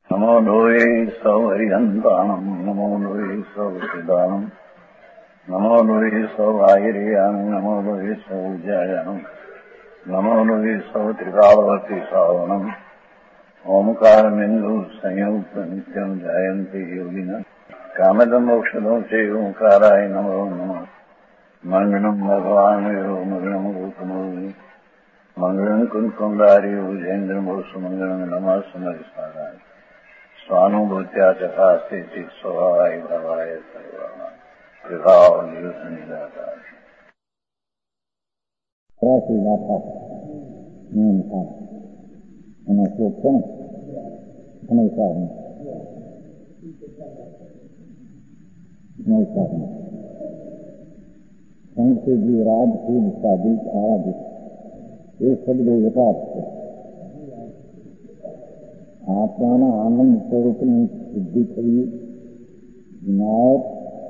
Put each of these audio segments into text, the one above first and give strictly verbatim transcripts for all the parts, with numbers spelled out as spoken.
नमो लोये सौहरिहन्ताणम् नमो लोये सौसिदानम् नमो लोये सौभागिर्यानम् नमो लोये सौजायानम् नमो लोये सौत्रिकालवती सावनम् ओंकारमिन्दु संयुक्त नित्यम् जायन्ति योगिनः कामदमोक्षदं चैव ओंकाराय नमो नमः मङ्गलम् भगवान् विरो मङ्गलम् गौतमोऽग्नि मङ्गलम् कुन्कुण्डारि भुजेन्द्रमोसुमङ्गलम् नमः समरिसाराय स्वानुभूत्या चकास्ते चित् स्वभावाय भवाय सर्वाणाम् विभाव निरुद्ध निराकार ऐसी गाथा नियम था અને શોધશે ને હંમેશા હંમેશા સંસ્કૃતિ રાજ ખુદ સાધિત આરાધિત એ શબ્દો યથાર્થ છે. આત્માના આનંદ સ્વરૂપની સિદ્ધિ થવી વિનાયક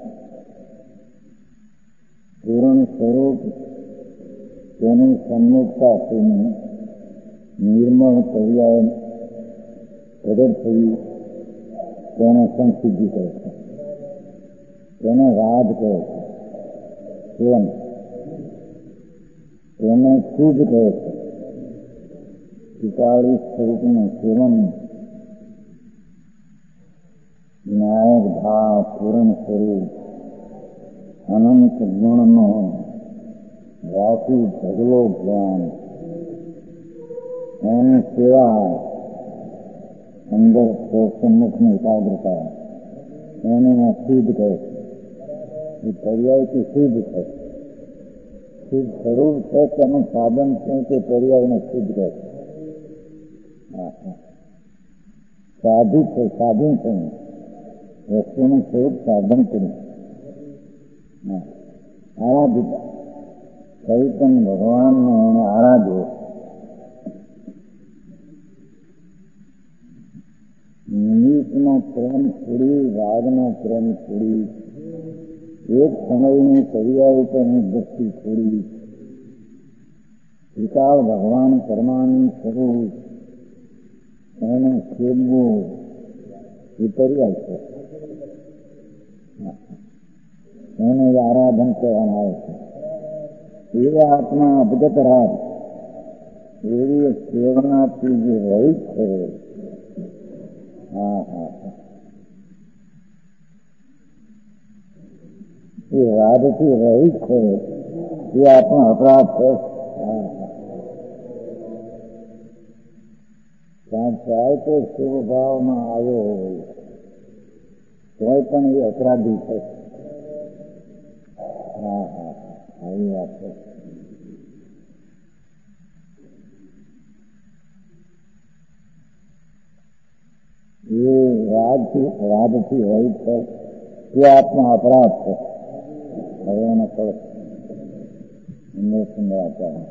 પૂર્ણ સ્વરૂપ તેની સન્મુખતા થઈને નિર્મળ પર્યાય પ્રગટ થવી તેને સંસિદ્ધિ કહે છે. તેને રાજ કહે છે. સેવન તેને ખુદ કહે છે. ત્રિકાળી સ્વરૂપનું સેવન વિનાયક ભાવ પૂર્ણ સ્વરૂપ અનંત ગુણનો વાસી ભગવો જ્ઞાન એની સેવા અંદર સન્મુખની એકાગ્રતા એને શુદ્ધ કહે છે. એ પર્યાયથી શુદ્ધ છે. શુદ્ધ સ્વરૂપ છે તેનું સાધન છે તે પર્યાયને શુદ્ધ કહે છે. સાધુ છે સાધન છે વસ્તુનું સ્વરૂપ સાધન કર્યું આરાધિત ચૈતન્ય ભગવાનને એને આરાધ્યો. નિમિત્તના પ્રેમ છોડી રાગના પ્રેમ છોડી એક સમયની પર્યાય ઉપરની દ્રષ્ટિ છોડી ત્રિકાળ ભગવાન પરમાનંદ સ્વરૂપ એને છેદવું એ પર્યાય છે. એને આરાધન કહેવામાં આવે છે. એવા આત્મા અભગત રાજ એવી સેવનાથી જે રહી છે હા હા એ રાજથી રહી છે એ આત્મા અપરાધ છે. ત્યાં ચાહે તો શિવભાવમાં આવ્યો હોય તોય પણ એ અપરાધી છે. હા હા આવી વાત છે. એ રાજથી રાજથી હોય છે તે આત્મા અપરાધ છે. હવે એને કહો સુંદરાચાર્ય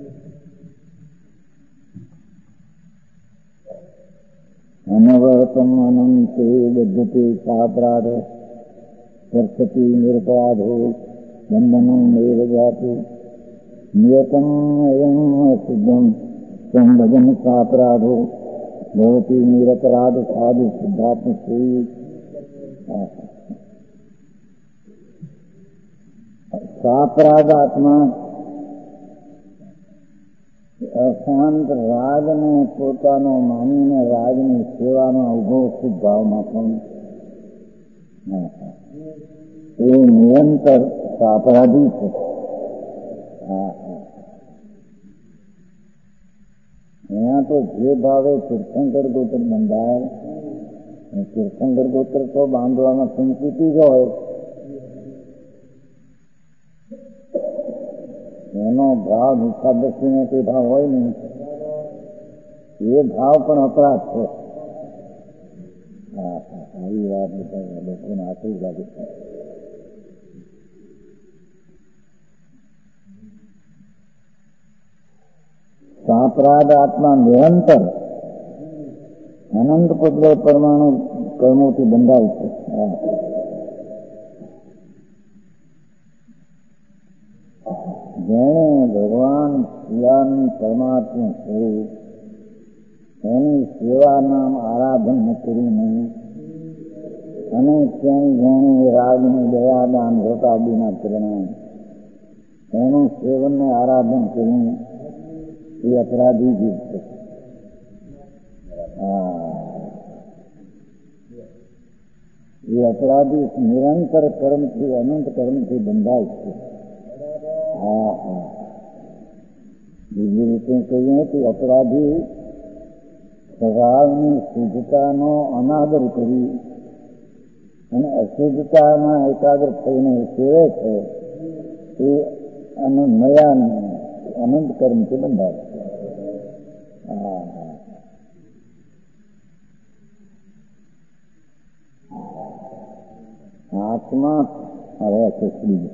અનવરતમ અનંતે બદ્ધતે સાપરાધ સ્પર્શતિ નિરપરાધો બંધનો મેવ જાતુ નિયતમ અયમ શુદ્ધમ સંભજન સાપરાધો ભવતી નિરપરાધ સાધુ શુદ્ધાત્મ શ્રી. સાપરાધ આત્મા અશાંત રાગને પોતાનો માનીને રાગની સેવામાં ઉભો શુદ્ધ ભાવમાં પણ એ નિરંતર સાપરાધી છે. અહીંયા તો જે ભાવે તીર્થંકર ગોત્ર બંધાય તીર્થંકર ગોત્ર તો બાંધવામાં સંકુચિત જ હોય. એનો ભાવ નિષ્ઠાદર્શીને તે ભાવ હોય નહીં એ ભાવ પણ અપરાધ છે. હા હા આવી વાત બધા લોકોને આખી લાગે છે. સાપરાધ આત્મા નિરંતર અનંત પદ પરમાણુ કર્મોથી બંધાય છે. જેણે ભગવાન શિયાની પરમાત્મા સ્વરૂપ એની સેવા નામ આરાધન કરીને અને તેની જેણે રાગની દયાદાન વ્રતાદિના પરિણામ એનું સેવનને આરાધન કરીને એ અપરાધી જીવ છે. એ અપરાધી નિરંતર કર્મથી અનંત કર્મથી બંધાય છે. હા હા બીજી રીતે કહીએ તો અપરાધી સ્વભાવની શુદ્ધતાનો અનાદર કરી અને અશુદ્ધતામાં એકાગ્ર થઈને સેવે છે એ અને નયા અનંત કર્મથી બંધાય છે. હા આત્મા હવે છોડી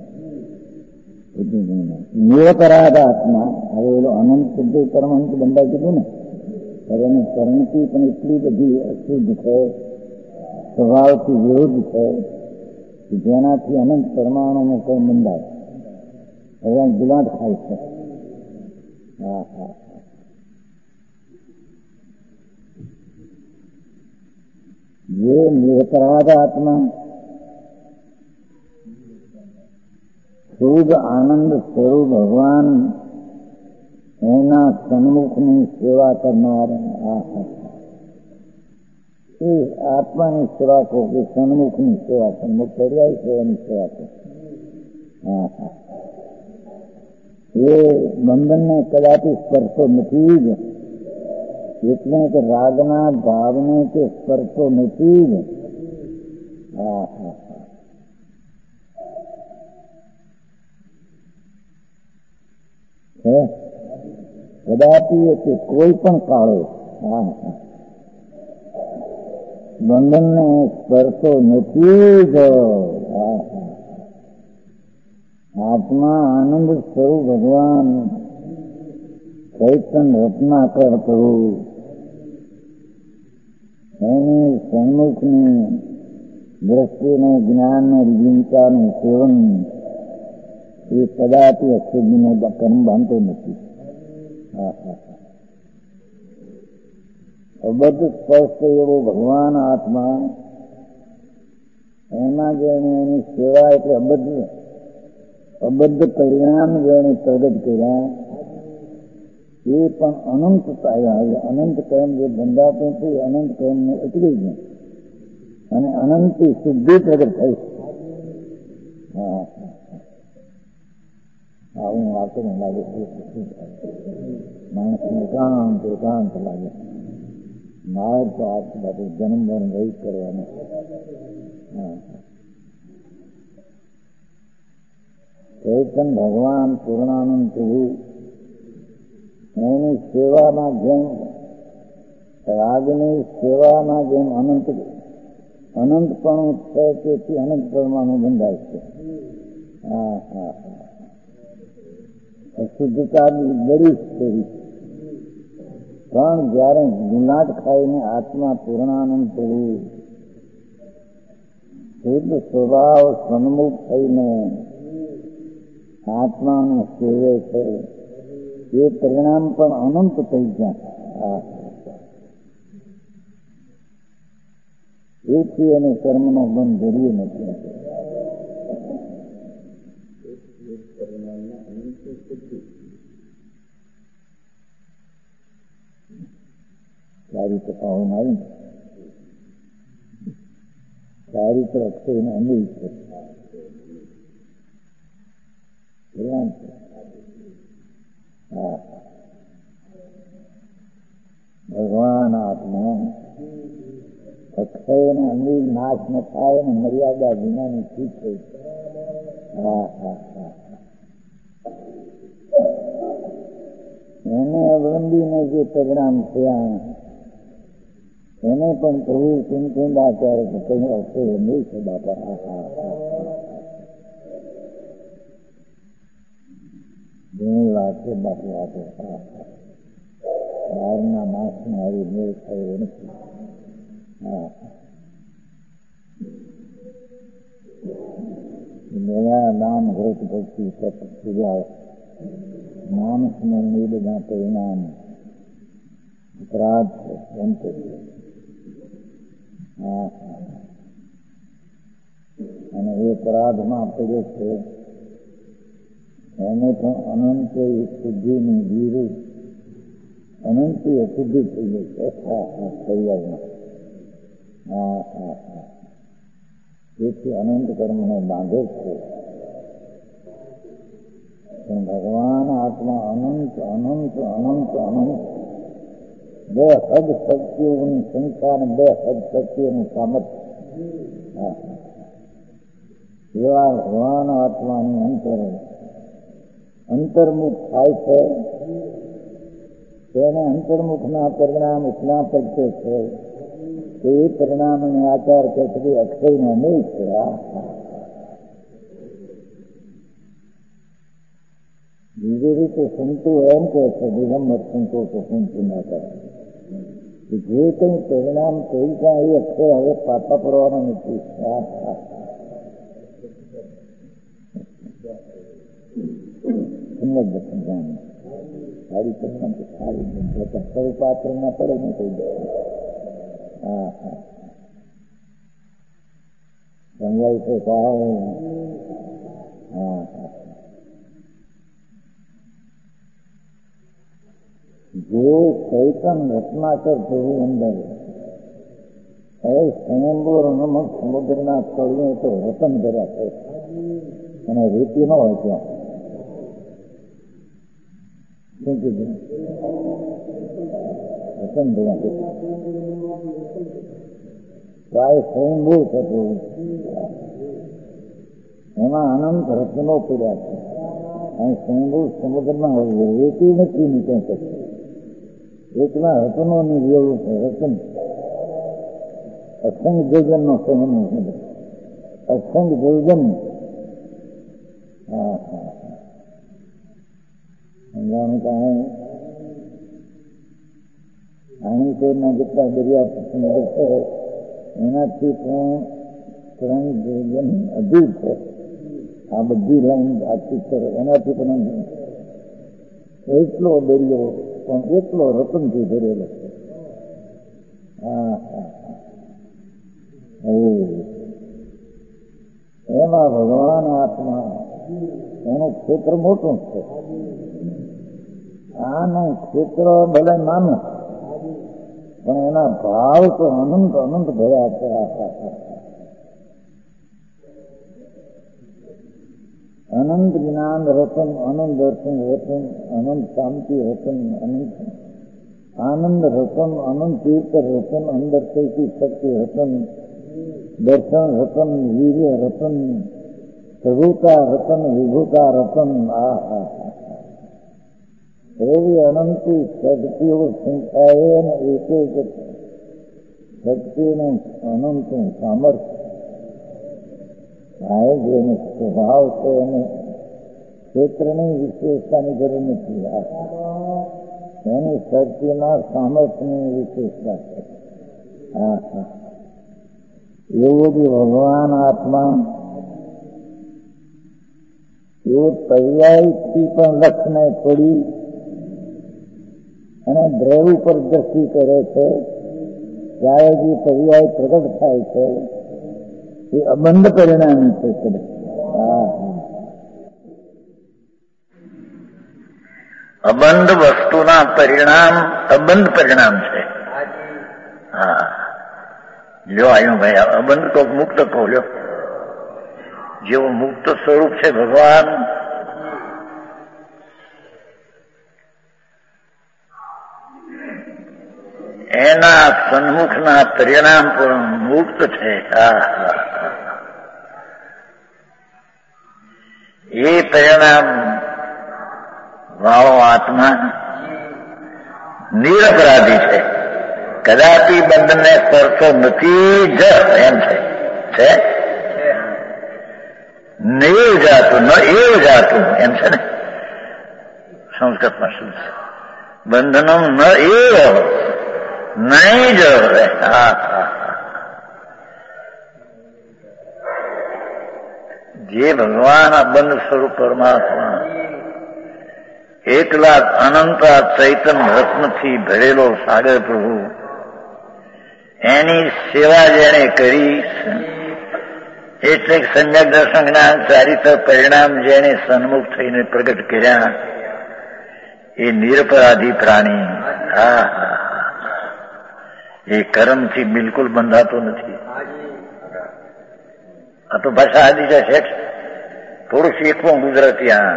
નિરપરાધ આત્મા હવે એનો અનંત શુદ્ધ પરમાંત બંધાઈ કીધું ને હવે એની પરિણતિ પણ એટલી બધી અશુદ્ધ છે, સ્વભાવથી વિરુદ્ધ છે કે જેનાથી અનંત પરમાણુનું કર્મ બંધાય. હવે ગુલાટ ખાય છે. હા હા જે નિરપરાધ આત્મા શુદ્ધ આનંદ સ્વરૂપ ભગવાન એના સન્મુખની સેવા કરનાર એ આત્માની સેવા કહો કે સન્મુખની સેવા, સન્મુખ પર્યાય છે એની સેવા કહો. હા હા એ બંધનને કદાપી સ્પર્શો નથી જ, એટલે કે રાગના ભાવને કે સ્પર્શો નથી જ. હા હા કદાપી કે કોઈ પણ કાળે હા બંધનને સ્પર્શો નથી જ. આત્મા આનંદ સ્વરૂપ ભગવાન ચૈતન્ય રત્નાકર કરવું એની સન્મુખની દ્રષ્ટિને જ્ઞાનને ચિંતાનું સેવન એ કદાપી અશુદ્ધને કર્મ બાંધતો નથી. અબદ્ધ સ્પર્શ એવો ભગવાન આત્મા એમાં જેને એની સેવા એટલે અબદ્ધ અબદ્ધ પરિણામ જેને પ્રગટ કર્યા એ પણ અનંતતા અનંત કર્મ જે બંધાતું છે અનંત કર્મને ઉતરી ગયું અને અનંતી શુદ્ધિ પ્રગટ થઈ. હા આવું વાતો લાગે માણસને એકાંત એકાંત લાગે. મારે તો આ બધું જન્મભર રહી કરવાનું. હા ચૈતન ભગવાન પૂર્ણાનંદ પ્રભુ એની સેવામાં જેમ રાગની સેવામાં જેમ અનંત અનંતપણું છે તેથી અનંત પરમાણુ બંધાય છે. હા હા અશુદ્ધતા બળી કરી પણ જયારે ગુલાટ ખાઈને આત્મા પૂર્ણાનંદ પ્રભુ શુદ્ધ સ્વભાવ સન્મુખ થઈને આત્માનું સેવે છે એ પરિણામ પણ અનંત થઈ ગયા. એથી એને કર્મનો બંધ ધર્યો નથી. ચારિત્ર ભાવમાં આવી ચારિત્ર અક્ષરને અમૂલ છે. હા ભગવાન આત્મા અક્ષયને અમૂલ નાશ ન થાય ને મર્યાદા વિનાની ચીજ છે. હા હા હા એને અવલંબીને જે પરિણામ થયા એને પણ પ્રભુ ચિંતાચાર્ય કહ્યું અક્ષય નહીં છે બાપા. હા હા ઘણી વાત છે બાપુ વાતો. હા બહારના માસને આવી મેળ થયો નથી. હા મેળા દાન વ્રત ભક્તિ તપ પૂજા નામ સ્મરણ એ બધા પરિણામ અપરાધ છે. સંતુષ્ટ. હા અને એ અપરાધમાં પડ્યો છે એને પણ અનંત શુદ્ધિની વિરુદ્ધ અનંતી અશુદ્ધિ થઈ ગઈ છે પરિવારમાં. હા હા હા જેથી અનંત કર્મને બાંધે છે. પણ ભગવાન આત્મા અનંત અનંત અનંત અનંત બે હદ શક્તિઓની સંખ્યા અને બે હદ શક્તિઓનું સામર્થ્ય. હા એવા ભગવાન આત્માની અંતર અંતર્મુખ થાય છે તેને અંતર્મુખના પરિણામ એટલા પડશે છે કે એ પરિણામ અને આચાર કે સુધી અક્ષયનો નહીં છે. બીજી રીતે સંતો એમ કહે છે દિગંબર સંતો તો સંતો ના કરે જે કંઈ પરિણામ કોઈ કાંઈ એ અક્ષય હવે પાછા પડવાના નથી. સારી પરિણામ તો સારી પાત્ર ના પડે ને કહી દે. હા હા સમજાય છે સાહેબ. હા હા જે ચૈતન રત્નાકર થયું અંદર હવે સ્વયંભૂ રમત સમુદ્રના સ્થળીએ તો રતન કર્યા છે અને રેતી ન હોય ત્યાં. શું કીધું? રતન કર્યા છે પ્રાય સ્વયંભૂ થતું એમાં અનંત રત્નો પડ્યા છે. અહીં સ્વયંભૂ સમુદ્રમાં રેતી નથી નીકળે છે. એકલા રતનોની જેવું છે. રતન અસંગ જોજન નો સમૂહ અસંગ જોજન. હા હા સમજાવવાનું કારણે આણીકોરના જેટલા દરિયા સમુદ્ર છે એનાથી પણ ત્રણ જોજન અધિક છે. આ બધી લાઈન વાતચીત કરે એનાથી પણ એટલો દરિયો પણ એટલો રતનથી ભરેલો છે. હા હા એમાં ભગવાન આત્મા એનું ક્ષેત્ર મોટું છે. આનું ક્ષેત્ર ભલે નાનું પણ એના ભાવ તો અનંત અનંત ભર્યા છે. અનંત જ્ઞાન રતન, અનંત દર્શન રતન, અનંત શાંતિ રતન, અનંત આનંદ રતન, અનંત તીર્થ રતન, અંદર કૈકી શક્તિ રતન, દર્શન રતન, વીર્ય રતન, પ્રભુતા રતન, વિભુતા રતન. આ હા એવી અનંતી શક્તિઓ સંખ્યાએ અને એક એક શક્તિનું અનંતનું સામર્થ્ય થાય જેનો સ્વભાવ છે એને ક્ષેત્રની વિશેષતાની જરૂર નથી. એની શક્તિના સામર્થ્યની વિશેષતા છે. હા હા એવું બી ભગવાન આત્મા એ પર્યાયથી પણ લક્ષને છોડી અને દ્રવ ઉપર દ્રષ્ટિ કરે છે ત્યારે જે પર્યાય પ્રગટ થાય છે એ અબંધ પરિણામી છે. અબંધ વસ્તુના પરિણામ અબંધ પરિણામ છે. હા લ્યો આવ્યો ભાઈ અબંધ તો મુક્ત કહો લ્યો. જેવું મુક્ત સ્વરૂપ છે ભગવાન એના સન્મુખના પરિણામ પણ મુક્ત છે. એ પરિણામ વાળો આત્મા નિરપરાધી છે. કદાપી બંધને કરતો નથી જ એમ છે. નૈવ જાતું ન એવ જાતું એમ છે ને સંસ્કૃતમાં શું છે? બંધનમ ન એવ નહીં જ. હા જે ભગવાન બંધ સ્વરૂપ પરમાત્મા એકલા અનંત ચૈતન રત્નથી ભરેલો સાગર પ્રભુ એની સેવા જેણે કરી એટલે સમ્યક દર્શન જ્ઞાન ચારિત્ર પરિણામ જેને સન્મુખ થઈને પ્રગટ કર્યા એ નિરપરાધી પ્રાણી. હા હા એ કર્મથી બિલકુલ બંધાતો નથી. આ તો ભાષા આદિ છે શેઠ, થોડું શીખવું ગુજરાતી. આ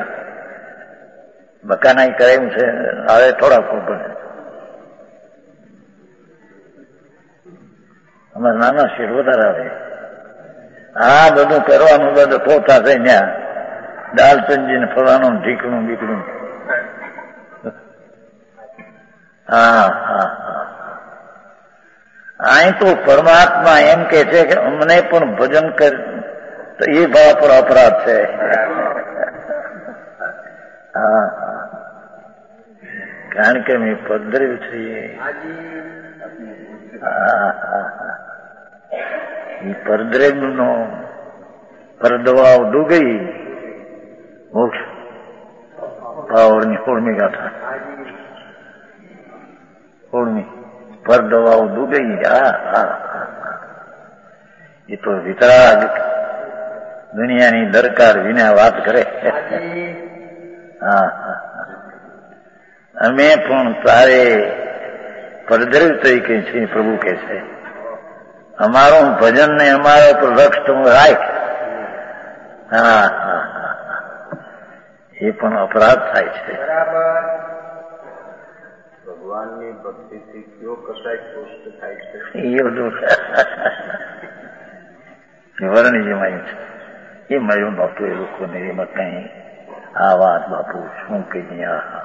બકાના કરાયું છે હવે થોડા પણ અમારે નાના શેઠ વધારે આવે. આ બધું કરવાનું બધું પોતા થઈ ત્યાં દાલચંદી ને ફલાણું ઢીકણું બીકણું. હા હા હા અહીં તો પરમાત્મા એમ કે છે કે અમને પણ ભજન કર, તો એ ભાવ પર અપરાધ છે. હા હા કારણ કે અમે પદ્ધર છીએ. હા હા હા એ પરદ્રેવ નો પરદવાઓ ડૂગઈ મોક્ષ પાવરની હોળમી ગાથા હોળમી પરદવાઓ ડૂગઈ. હા હા એ તો વિતરાગ દુનિયાની દરકાર વિના વાત કરે. હા હા અમે પણ તારે પરદ્રેવ તરીકે છીએ. પ્રભુ કે છે અમારું ભજન ને અમારા ઉપર લક્ષ તું રાખ. હા હા હા એ પણ અપરાધ થાય છે. ભગવાનની ભક્તિથી કયો કસાય પુષ્ટ થાય છે એ બધું વર્ણી જે મળ્યું છે એ મળ્યું નહોતું એ લોકોને. એમાં કઈ આ વાત બાપુ શું કહીએ. આ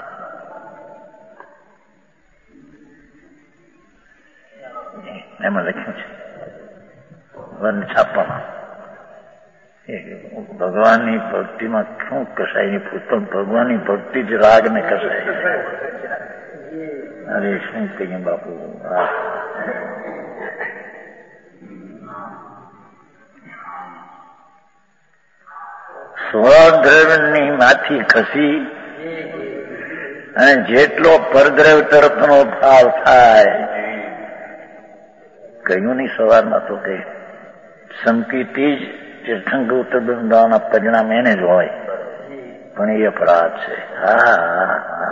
એમાં લખ્યું છે વર્ણ છાપવામાં ભગવાનની ભક્તિમાં શું કસાય પૂછતો. ભગવાનની ભક્તિ જ રાગ ને કસાય. અરે શું કહીએ બાપુ. સ્વદ્રવ્યની માંથી ખસી અને જેટલો પરદ્રવ્ય તરફનો ભાવ થાય, કહ્યું નહીં સવારમાં તો કે સંકિતી જ તીર્થંકર ઉત્તર બૃંદાવનના પરિણામ એને જ હોય, પણ એ અપરાધ છે. હા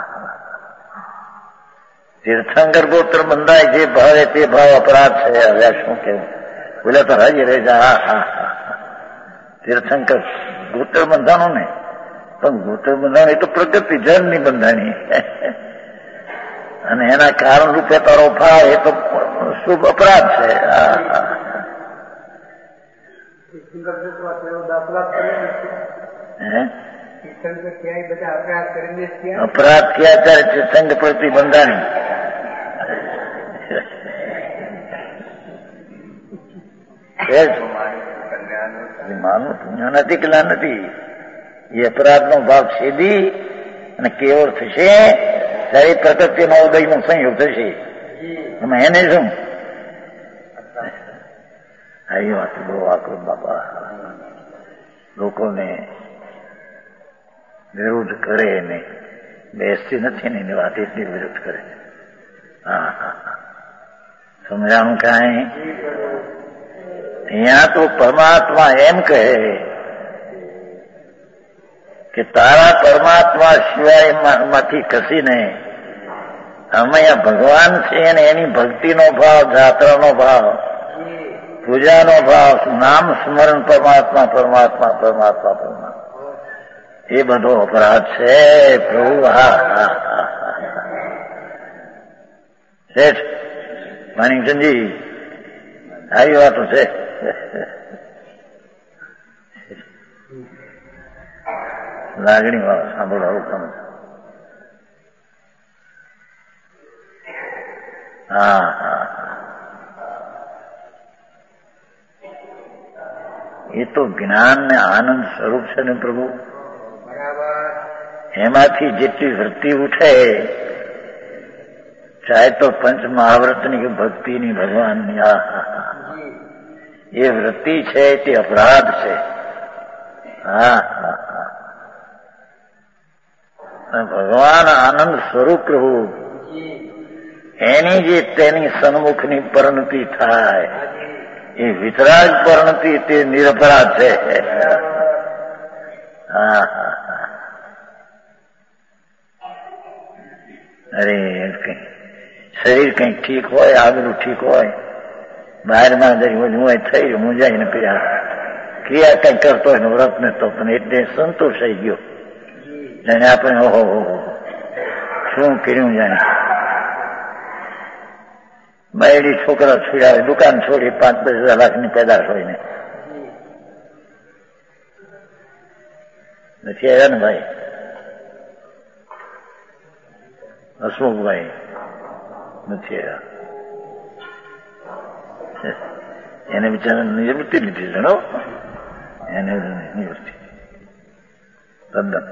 તીર્થંકર ગોત્ર બંધાય જે ભાવે તે ભાવ અપરાધ છે. હવે શું કેવું બોલે તો હાજી રહે જા. હા હા હા તીર્થંકર ગોત્ર બંધાણું ને, પણ ગોત્ર બંધાણ એ તો પ્રગતિ જળની બંધાણી અને એના કારણ રૂપે તારો ભાવ એ તો શુભ અપરાધ છે. અપરાધ ક્યાં ત્યારે તીર્થંકર પ્રતિ બંધાણી. માનું પુણ્ય નથી કે નથી. એ અપરાધનો ભાવ છેદી અને કેવળ થશે ત્યારે પ્રકૃતિનો ઉદયનો સંયોગ થશે. એમાં એને શું આવી વાત બહુ આકૃત બાપા લોકોને વિરોધ કરે ને બેસતી નથી ને એની વાત એટલી વિરોધ કરે. હા હા સમજાણું કાંઈ. અહીંયા તો પરમાત્મા એમ કહે કે તારા પરમાત્મા સિવાય માંથી કસીને અમે ભગવાન છે ને એની ભક્તિનો ભાવ, જાત્રાનો ભાવ, પૂજાનો ભાવ, નામ સ્મરણ પરમાત્મા પરમાત્મા પરમાત્મા પરમાત્મા એ બધો અપરાધ છે પ્રભુ. હા હા હા શેઠ માણિકચંદજી આવી વાતો છે. લાગણી વાળા સાંભળો આવું તમે. હા હા એ તો જ્ઞાન ને આનંદ સ્વરૂપ છે ને પ્રભુ. એમાંથી જેટલી વૃત્તિ ઉઠે, ચાહે તો પંચ મહાવ્રતની કે ભક્તિની ભગવાનની, આ એ વૃત્તિ છે તે અપરાધ છે. હા હા ભગવાન આનંદ સ્વરૂપ પ્રભુ એની જે તેની સન્મુખની પરિણતિ થાય એ વિતરાગ પરિણતિ તે નિરપરાધ છે. હા હા અરે શરીર કંઈક ઠીક હોય, આગળ ઠીક હોય, બહારમાં જઈ હું થઈ હું જઈને ક્રિયા કંઈક કરતો હોય વ્રત ને તો પણ એટલે સંતોષ થઈ ગયો. જાણે આપણે ઓહો શું કર્યું, જાણે બાયડી છોકરા છોડ્યા, દુકાન છોડી, પાંચ દસ હજાર લાખની પેદાશ હોય ને નથી આવ્યા ને ભાઈ હસમુખભાઈ, નથી આવ્યા. એને બિચારા નિવૃત્તિ લીધી છે, એને નિવૃત્તિ તદ્દન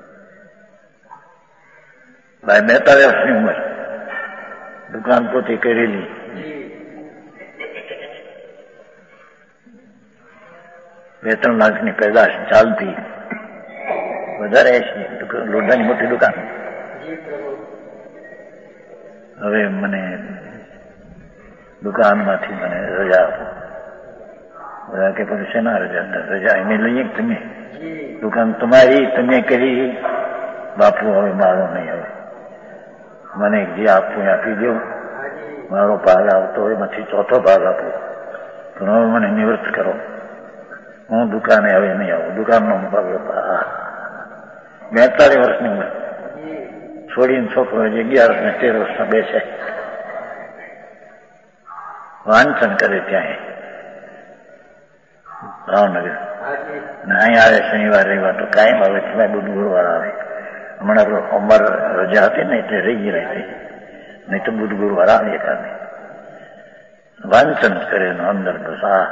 ભાઈ બેતાલીસ વર્ષની ઉંમર, દુકાન પોતે કરેલી. બે ત્રણ લાખની પેદાશ ચાલતી, વધારે છે લોઢાની મોટી દુકાન. હવે મને દુકાનમાંથી મને રજા આપો. બધા કે પછી શેના રજા? રજા એને લઈએ તમે, દુકાન તમારી, તમે કરી, બાપુ હવે મારો નહીં. હવે મને જે આપવું આપી દો, મારો ભાગ આવતો હોય એમાંથી ચોથો ભાગ આપો, પણ હવે મને નિવૃત્ત કરો. હું દુકાને હવે નહીં આવું. દુકાનનો મુકાબલો બેતાલીસ વર્ષની ઉંમર છોડીને છોકરો અગિયાર વર્ષ ને તેર વર્ષના બેસે વાંચન કરે ત્યાં ભાવનગર. ને અહીં આવે શનિવાર રવિવાર તો કાયમ આવે. તમે બુધ ગુરુવાર આવે. હમણાં સોમવાર રજા હતી ને એટલે રહી ગઈ હતી, નહીં તો બુધ ગુરુવાર આવે એકાદે વાંચન કરે અંદર. બસ આ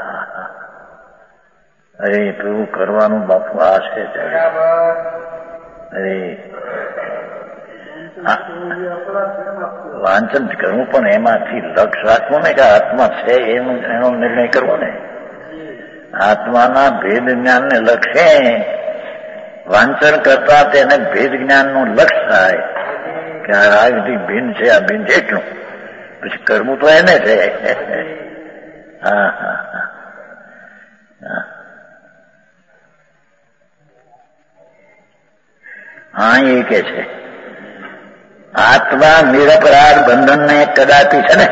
અરે પ્રભુ કરવાનું બાપુ આ છે. અરે વાંચન કરવું પણ એમાંથી લક્ષ રાખવું ને કે આત્મા છે એનું એનો નિર્ણય કરવો ને. આત્માના ભેદ જ્ઞાનને લક્ષે વાંચન કરતા તેને ભેદ જ્ઞાનનું લક્ષ થાય કે આ બધી ભિન્ન છે, આ ભિન્ન છે એટલું. પછી કરવું તો એને છે. હા હા હા હા એ કે છે આત્મા નિરપરાધ બંધન ને કદાપી છે ને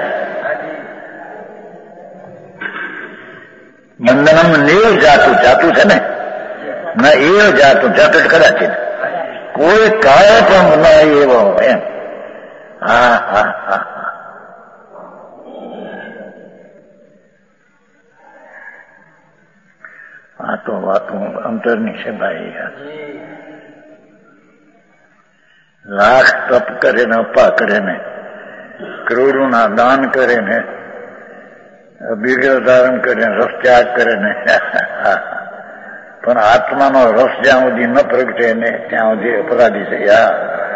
બંધનમ નિવ જાતું જાતું છે ને ન એવ જાતું જાતું કદાચિત કોઈ કાળ પણ ન એવો એમ. હા હા હા આ તો વાતો અંતરની છે ભાઈ. લાખ તપ કરે ને અપા કરે ને કરોડોના દાન કરે ને બીજો ધારણ કરે ને રસ ત્યાગ કરે ને પણ આત્માનો રસ જ્યાં સુધી ન પ્રગટે ને ત્યાં સુધી અપરાધી છે. યાર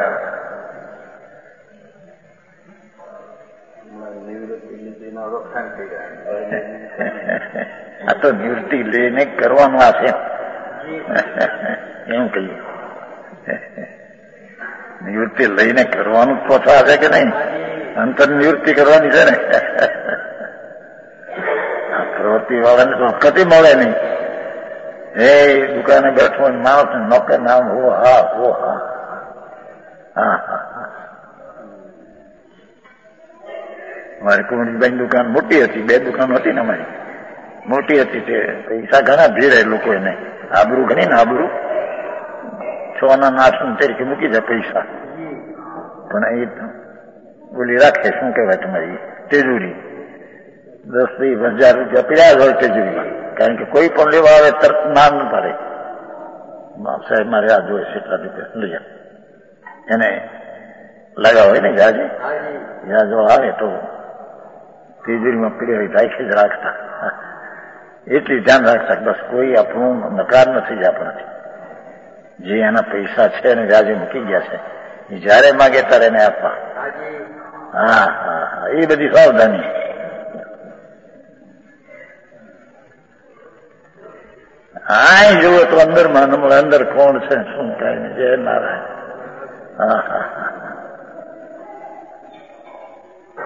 આ તો નિવૃત્તિ લઈને કરવાનું આ છે એમ કહીએ. નિવૃત્તિ લઈને કરવાનું પોતા છે કે નહીં? અંતર નિવૃત્તિ કરવાની છે ને. પ્રવૃત્તિ વાળાને તો કદી મળે નહીં. એ દુકાને બેઠો માણસ નોકર નામ હો હા હો હા હા હા. મારી કુમળીબાઈ દુકાન મોટી હતી, બે દુકાનો હતી ને અમારી મોટી હતી. તે પૈસા ઘણા ભીડે લોકો એને આબરૂ ઘણી ને આબરૂ છ ના નાશ તરીકે મૂકી જાય પૈસા, પણ એ બોલી રાખે શું કહેવાય તમારી તેજુરી દસ વીસ હજાર રૂપિયા પીડ્યા હોય તેજુરીમાં. કારણ કે કોઈ પણ લેવા આવે તરત ના ન પાડે. સાહેબ મારે આ જોઈએ છે એટલા રૂપિયા લઈ જાય. એને લગાવ હોય ને વ્યાજે વ્યાજો આવે તો તિજોરીમાં પીડ્યા હોય રાખી જ રાખતા. એટલી ધ્યાન રાખતા બસ કોઈ આપણું નકાર નથી જ આપણાથી. જે એના પૈસા છે ને વ્યાજે મૂકી ગયા છે એ જયારે માગે ત્યારે એને આપવા. હા હા હા એ બધી સાવધાની. હા જુઓ તો અંદર માં અંદર કોણ છે શું થાય ને જય નારાયણ. હા હા હા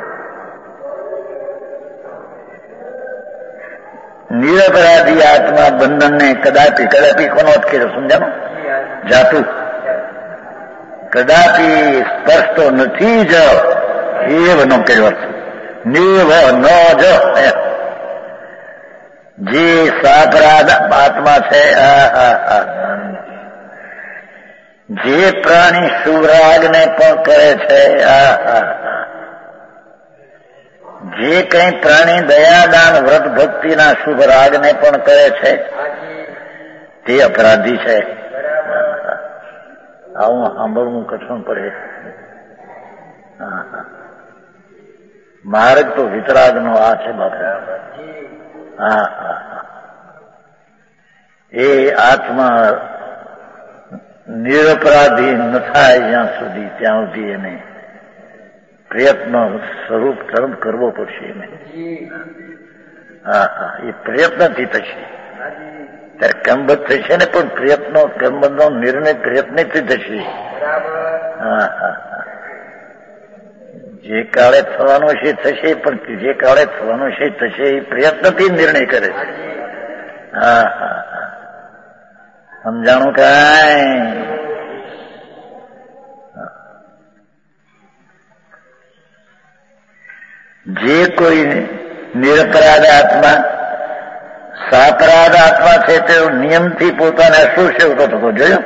નિરપરાધી આત્મા બંધનને કદાપી કદાપી કોનો અર્થ કર્યો સમજાણો? જાતું કદાપી સ્પર્શ તો નથી જ એવનો કર્યો અર્થ. નિવ ન જ જે સાપરાધ આત્મા છે જે પ્રાણી શુભરાગને પણ કરે છે જે કંઈ પ્રાણી દયાદાન વ્રત ભક્તિના શુભ રાગને પણ કરે છે તે અપરાધી છે. આવું સાંભળવું કઠણ પડે. માર્ગ તો વિતરાગનો આ છે બાપા. હા હા એ આત્મા નિરપરાધી ન થાય જ્યાં સુધી ત્યાં સુધી એને પ્રયત્ન સ્વરૂપ કર્મ કરવો પડશે એને. હા હા એ પ્રયત્નથી થશે. ત્યારે કર્મબદ્ધ થશે ને પણ પ્રયત્નો કર્મબદ્ધનો નિર્ણય પ્રયત્નથી થશે. હા હા જે કાળે થવાનો છે થશે પણ જે કાળે થવાનો છે થશે એ પ્રયત્નથી નિર્ણય કરે છે. હા હા હા સમજાણું કાંઈ? જે કોઈ નિરપરાધ આત્મા સાપરાધ આત્મા છે તે નિયમથી પોતાને અશુદ્ધ સેવતો થતો જોયો.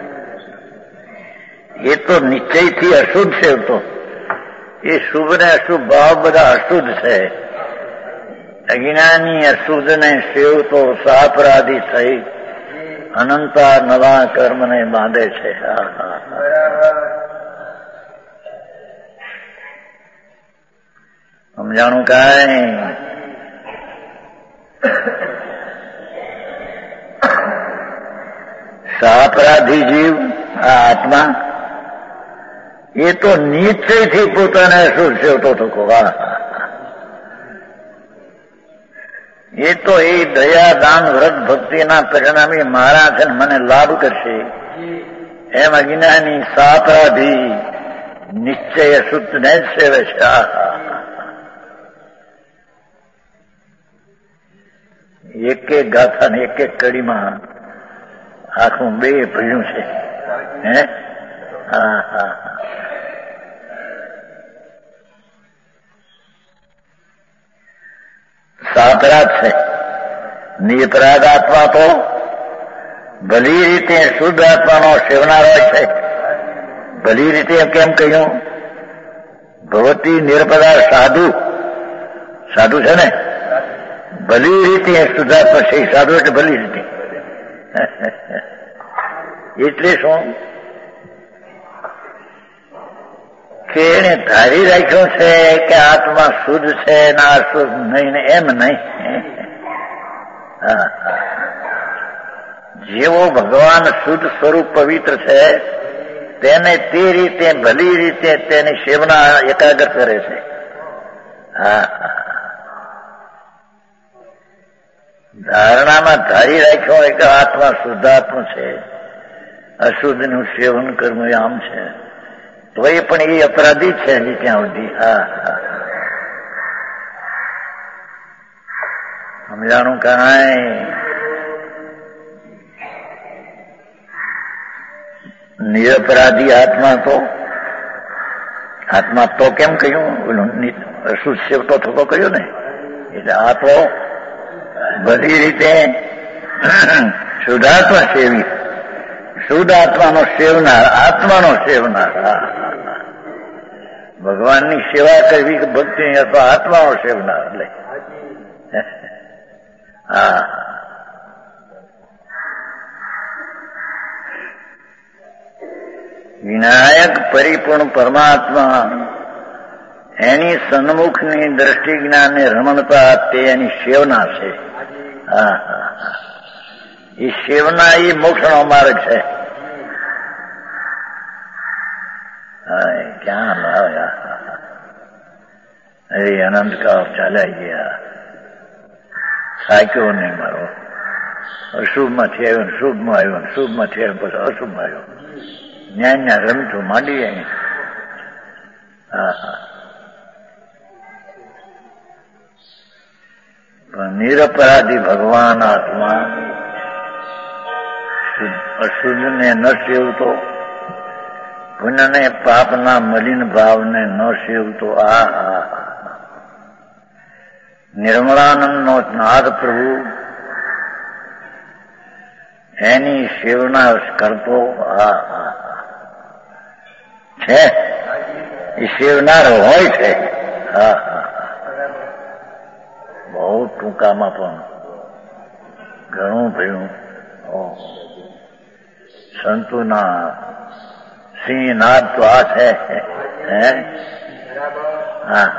એ તો નિશ્ચયથી અશુદ્ધ સેવતો. એ શુભ ને અશુભ ભાવ બધા અશુદ્ધ છે. અજ્ઞાની અશુદ્ધ ને સેવતો સાપરાધી થઈ અનંતા નવા કર્મને બાંધે છે. હા હા સમજાણું કાંઈ? સાપરાધી જીવ આ આત્મા એ તો નિશ્ચયથી પોતાને શુદ્ધ સેવતો થકો. હા એ તો એ દયા દાન વ્રત ભક્તિના પરિણામે મારા છે મને લાભ કરશે એમ અજ્ઞાની સાપરાધી નિશ્ચય અશુદ્ધ ને જ સેવે છે. હા એક એક ગાથા ને એક એક કડીમાં આખું બે ભર્યું છે. હે હા હા સાપરાધ છે. નિરપરાધ આત્મા તો ભલી રીતે શુદ્ધ આત્માનો સેવનારો છે. ભલી રીતે કેમ કહ્યું? ભગવતી નિરપરાધ સાધુ સાધુ છે ને ભલી રીતે શુદ્ધાત્મા છે. સાધુ એટલે ભલી રીતે. એટલે શું કે એને ધારી રાખ્યો છે કે આત્મા શુદ્ધ છે ને અશુદ્ધ નહીં ને એમ નહીં. જેવો ભગવાન શુદ્ધ સ્વરૂપ પવિત્ર છે તેને તે રીતે ભલી રીતે તેની સેવના એકાગ્ર કરે છે. હા ધારણામાં ધારી રાખ્યો હોય કે આત્મા શુદ્ધાત્મા છે અશુદ્ધનું સેવન કરવું આમ છે તો એ પણ એ અપરાધી છે હજી ત્યાં સુધી. હા હા સમજાણું કાંઈ? નિરપરાધી આત્મા તો આત્મા તો કેમ કહ્યું? અશુદ્ધ સેવતો થતો કહ્યું ને. એટલે આ તો બધી રીતે શુદ્ધાત્મા સેવી શુદ્ધ આત્માનો સેવનાર આત્માનો સેવનાર. ભગવાનની સેવા કરવી કે ભક્તિ અથવા આત્માનો સેવનાર. એટલે હા વિનાયક પરિપૂર્ણ પરમાત્મા એની સન્મુખની દ્રષ્ટિ જ્ઞાનને રમણતા તે એની સેવના છે. હા હા એ સેવના એ મોક્ષનો માર્ગ છે. ક્યાં લાવ્યા? અરે અનંત કાળ ચાલ્યા ગયા. સાચો નહીં મારો. અશુભમાંથી આવ્યો ને શુભમાં આવ્યો ને શુભમાંથી આવ્યો પછી અશુભમાં આવ્યો. ન્યાયના રમતું માંડી જાય. હા હા પણ નિરપરાધી ભગવાન આત્મા અશુદ્ધને ન સેવતો, પુણ્યને પાપના મલિન ભાવને ન સેવતો, આ આ નિર્મળાનંદનો નાદ પ્રભુ એની સેવના કરતો આ છે, એ સેવનાર હોય છે. હા હા બહુ ટૂંકામાં પણ ઘણું ભયું. સંતોના સિંહ નાદ તો આ છે. હે હા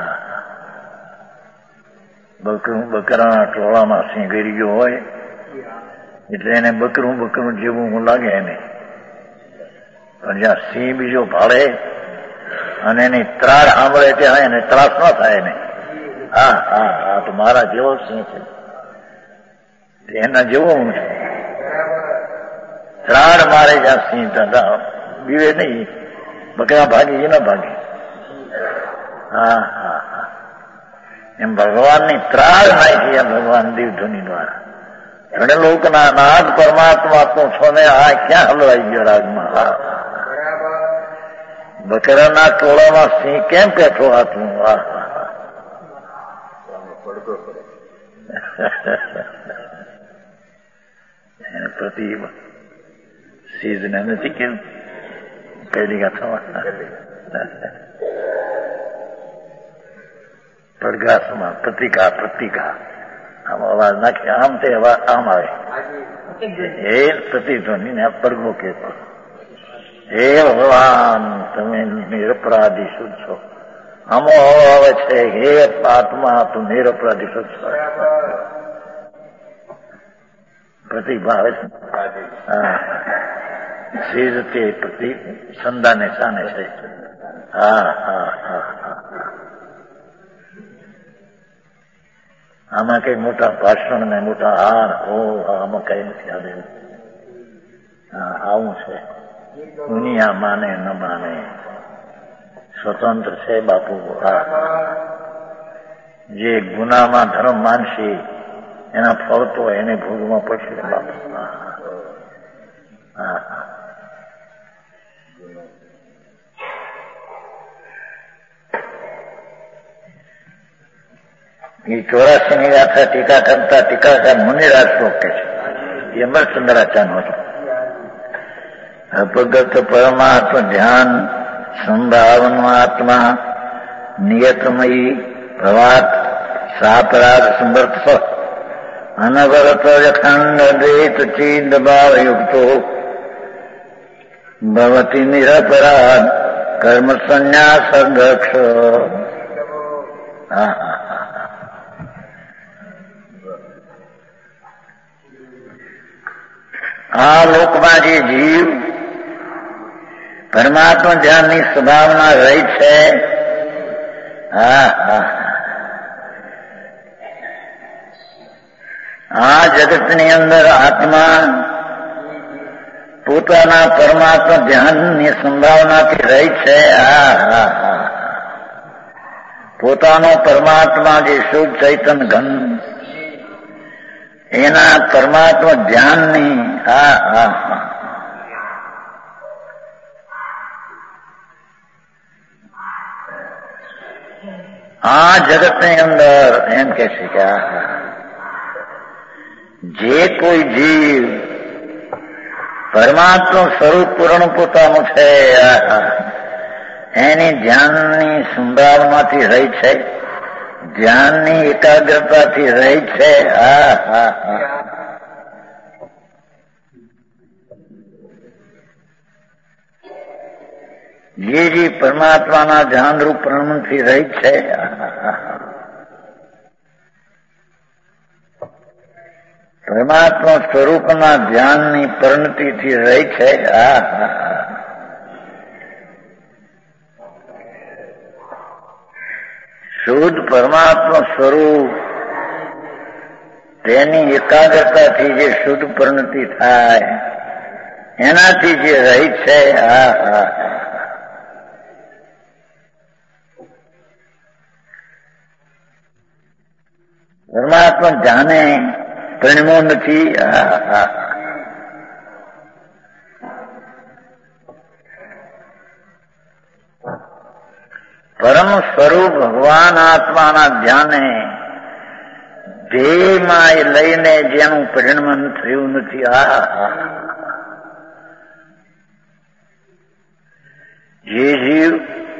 બકરું બકરાના ટોળામાં સિંહ ગરી ગયો હોય એટલે એને બકરું બકરું જેવું હું લાગે એને, પણ જ્યાં સિંહ બીજો ભાળે અને એની ત્રાડ સાંભળે ત્યાં એને ત્રાસ ન થાય એને. હા હા હા તો મારા જેવો સિંહ છે, એના જેવો હું છું. ત્રાડ મારે જ્યાં સિંહ બીવે નહીં, બકરા ભાગી એ ના ભાગી. હા હા હા એમ ભગવાનની ત્રાડ નાખી એમ ભગવાન દેવધ્વનિ દ્વારા. અને લોકના નાદ પરમાત્મા તો છો ને આ ક્યાં હલવાઈ ગયો રાગમાં. હા બકરાના ટોળામાં સિંહ કેમ બેઠો હતું. હા એને પ્રતિ સીઝને નથી કેમ પહેલી ગાથામાં પડઘાસમાં પ્રતિકા પ્રતિકા આમ અવાજ નાખે આમ તે અવાજ આમ આવે એ પ્રતિધ્વનિ ને પડઘો કહેતો. હે ભગવાન તમે નિરપરાધી શુદ્ધ છો. આમો આવે છે હે આત્મા તું નિરપરાધી શુદ્ધ છો. પ્રતિભા આવે છે. હા સીઝ તે પ્રતિ સંદાને સાને છે. હા હા હા હા આમાં કઈ મોટા ભાષણ ને મોટા હાર હો આમાં કઈ નથી આવે. હા આવું છે. દુનિયા માને ન માને સ્વતંત્ર છે બાપુ. જે ગુનામાં ધર્મ માનશે એના ફળ તો એને ભોગવવા પડશે બાપુ. હા એ ચોરાસી ની ગાથા ટીકા કરતા ટીકાકાર મુનિરાજ શ્લોક કે છે. એ અમરચંદ્રાચાર્ય હતો. અપગત પરમાત્મ ધ્યાન સંભાવનો આત્મા નિયતમયી ભવાત સાપરાગ સમર્થ અનવરત અખંડ દ્વૈત ચિદ ભાવ યુક્તો ભવતી નિરપરાધ કર્મ સંન્યાસ દક્ષ. હા હા આ લોકમાં જે જીવ પરમાત્મા ધ્યાનની સ્વભાવના રહી છે. હા હા આ જગતની અંદર આત્મા પોતાના પરમાત્મા ધ્યાનની સંભાવનાથી રહી છે. હા હા હા પોતાનો પરમાત્મા જે શુદ્ધ ચૈતન ઘન એના પરમાત્મા ધ્યાનની હા હા હા આ જગતની અંદર એમ કે છે કે જે કોઈ જીવ પરમાત્મા સ્વરૂપ પૂર્ણ પોતાનું છે એની ધ્યાનની સંભાવનાથી રહી છે, ધ્યાનની એકાગ્રતાથી રહી છે. હા હા હા જે જે પરમાત્માના ધ્યાનરૂપ પ્રણમથી રહી છે. પરમાત્મા સ્વરૂપના ધ્યાનની પરિણતિથી રહી છે. હા હા શુદ્ધ પરમાત્મા સ્વરૂપ તેની એકાગ્રતાથી જે શુદ્ધ પરિણતિ થાય એનાથી જે રહી છે. હા હા પરમાત્મા પરમાત્મા જાણે પરિણમો નથી. પરમ સ્વરૂપ ભગવાન આત્માના ધ્યાને ધ્યેયમાં લઈને જેનું પરિણમન થયું નથી. આ જે જીવ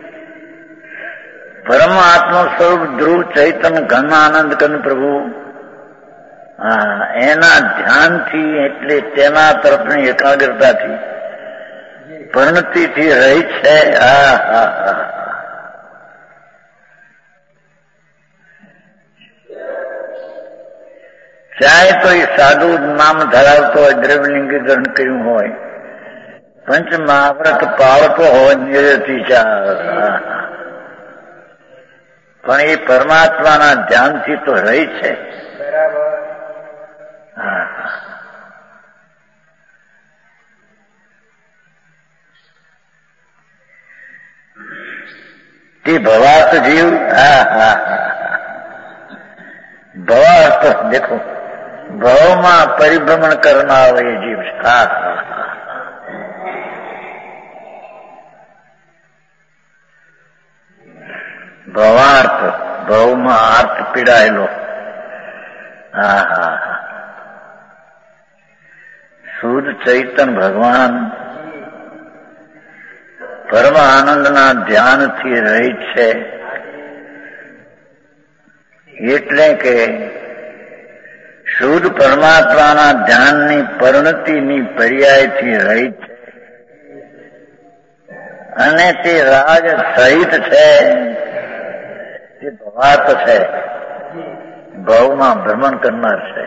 પરમાત્મા સ્વરૂપ ધ્રુવ ચૈતન ઘન આનંદ ઘન પ્રભુ એના ધ્યાનથી એટલે તેના તરફની એકાગ્રતાથી પરિણતિથી રહી છે. હા હા હા ચાહે તો એ સાધુ નામ ધરાવતો હોય, દ્રવ્યલિંગીકરણ કર્યું હોય, પંચ મહાવ્રત પાળતો હોય નિરથી ચા, પણ એ પરમાત્માના ધ્યાનથી તો રહી છે. હા તે ભવાર્થ જીવ. હા હા ભવાર્થ દેખો, ભવમાં પરિભ્રમણ કરનાર એ જીવ છે. હા હા ભવાર્થ, ભવમાં આર્થ પીડાયેલો. હા હા હા શુદ્ધ ચૈતન ભગવાન પરમ આનંદના ધ્યાનથી રહી છે. એટલે કે શુદ્ધ પરમાત્માના ધ્યાનની પરિણતિની પર્યાયથી રહી છે અને તે રાજ સહિત છે. તે ભવાર્થ છે, ભવમાં ભ્રમણ કરનાર છે.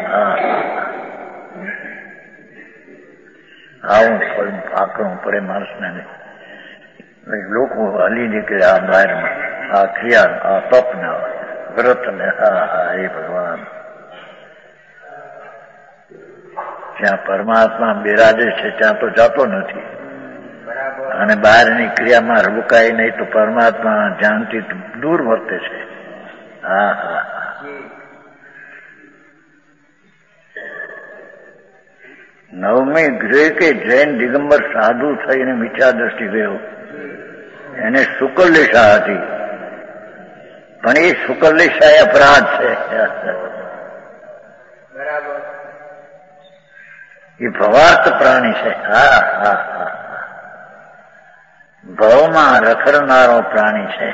આવું આકરું પડે માણસને. લોકો હલી નીકળ્યા બહારમાં, આ ક્રિયા, આ તપના વ્રત ને. હા હા એ ભગવાન જ્યાં પરમાત્મા બિરાજે છે ત્યાં તો જાતો નથી, અને બહારની ક્રિયામાં રોકાય નહીં તો પરમાત્મા ધ્યાનથી દૂર વર્તે છે. હા હા નવમી ગૃહ કે જૈન દિગંબર સાધુ થઈને મિથ્યા દ્રષ્ટિ ગયો, એને શુકલલિશા હતી, પણ એ શુકલલિશા એ અપરાધ છે. એ ભવાર્થ પ્રાણી છે. હા હા હા ભવમાં રખડનારો પ્રાણી છે.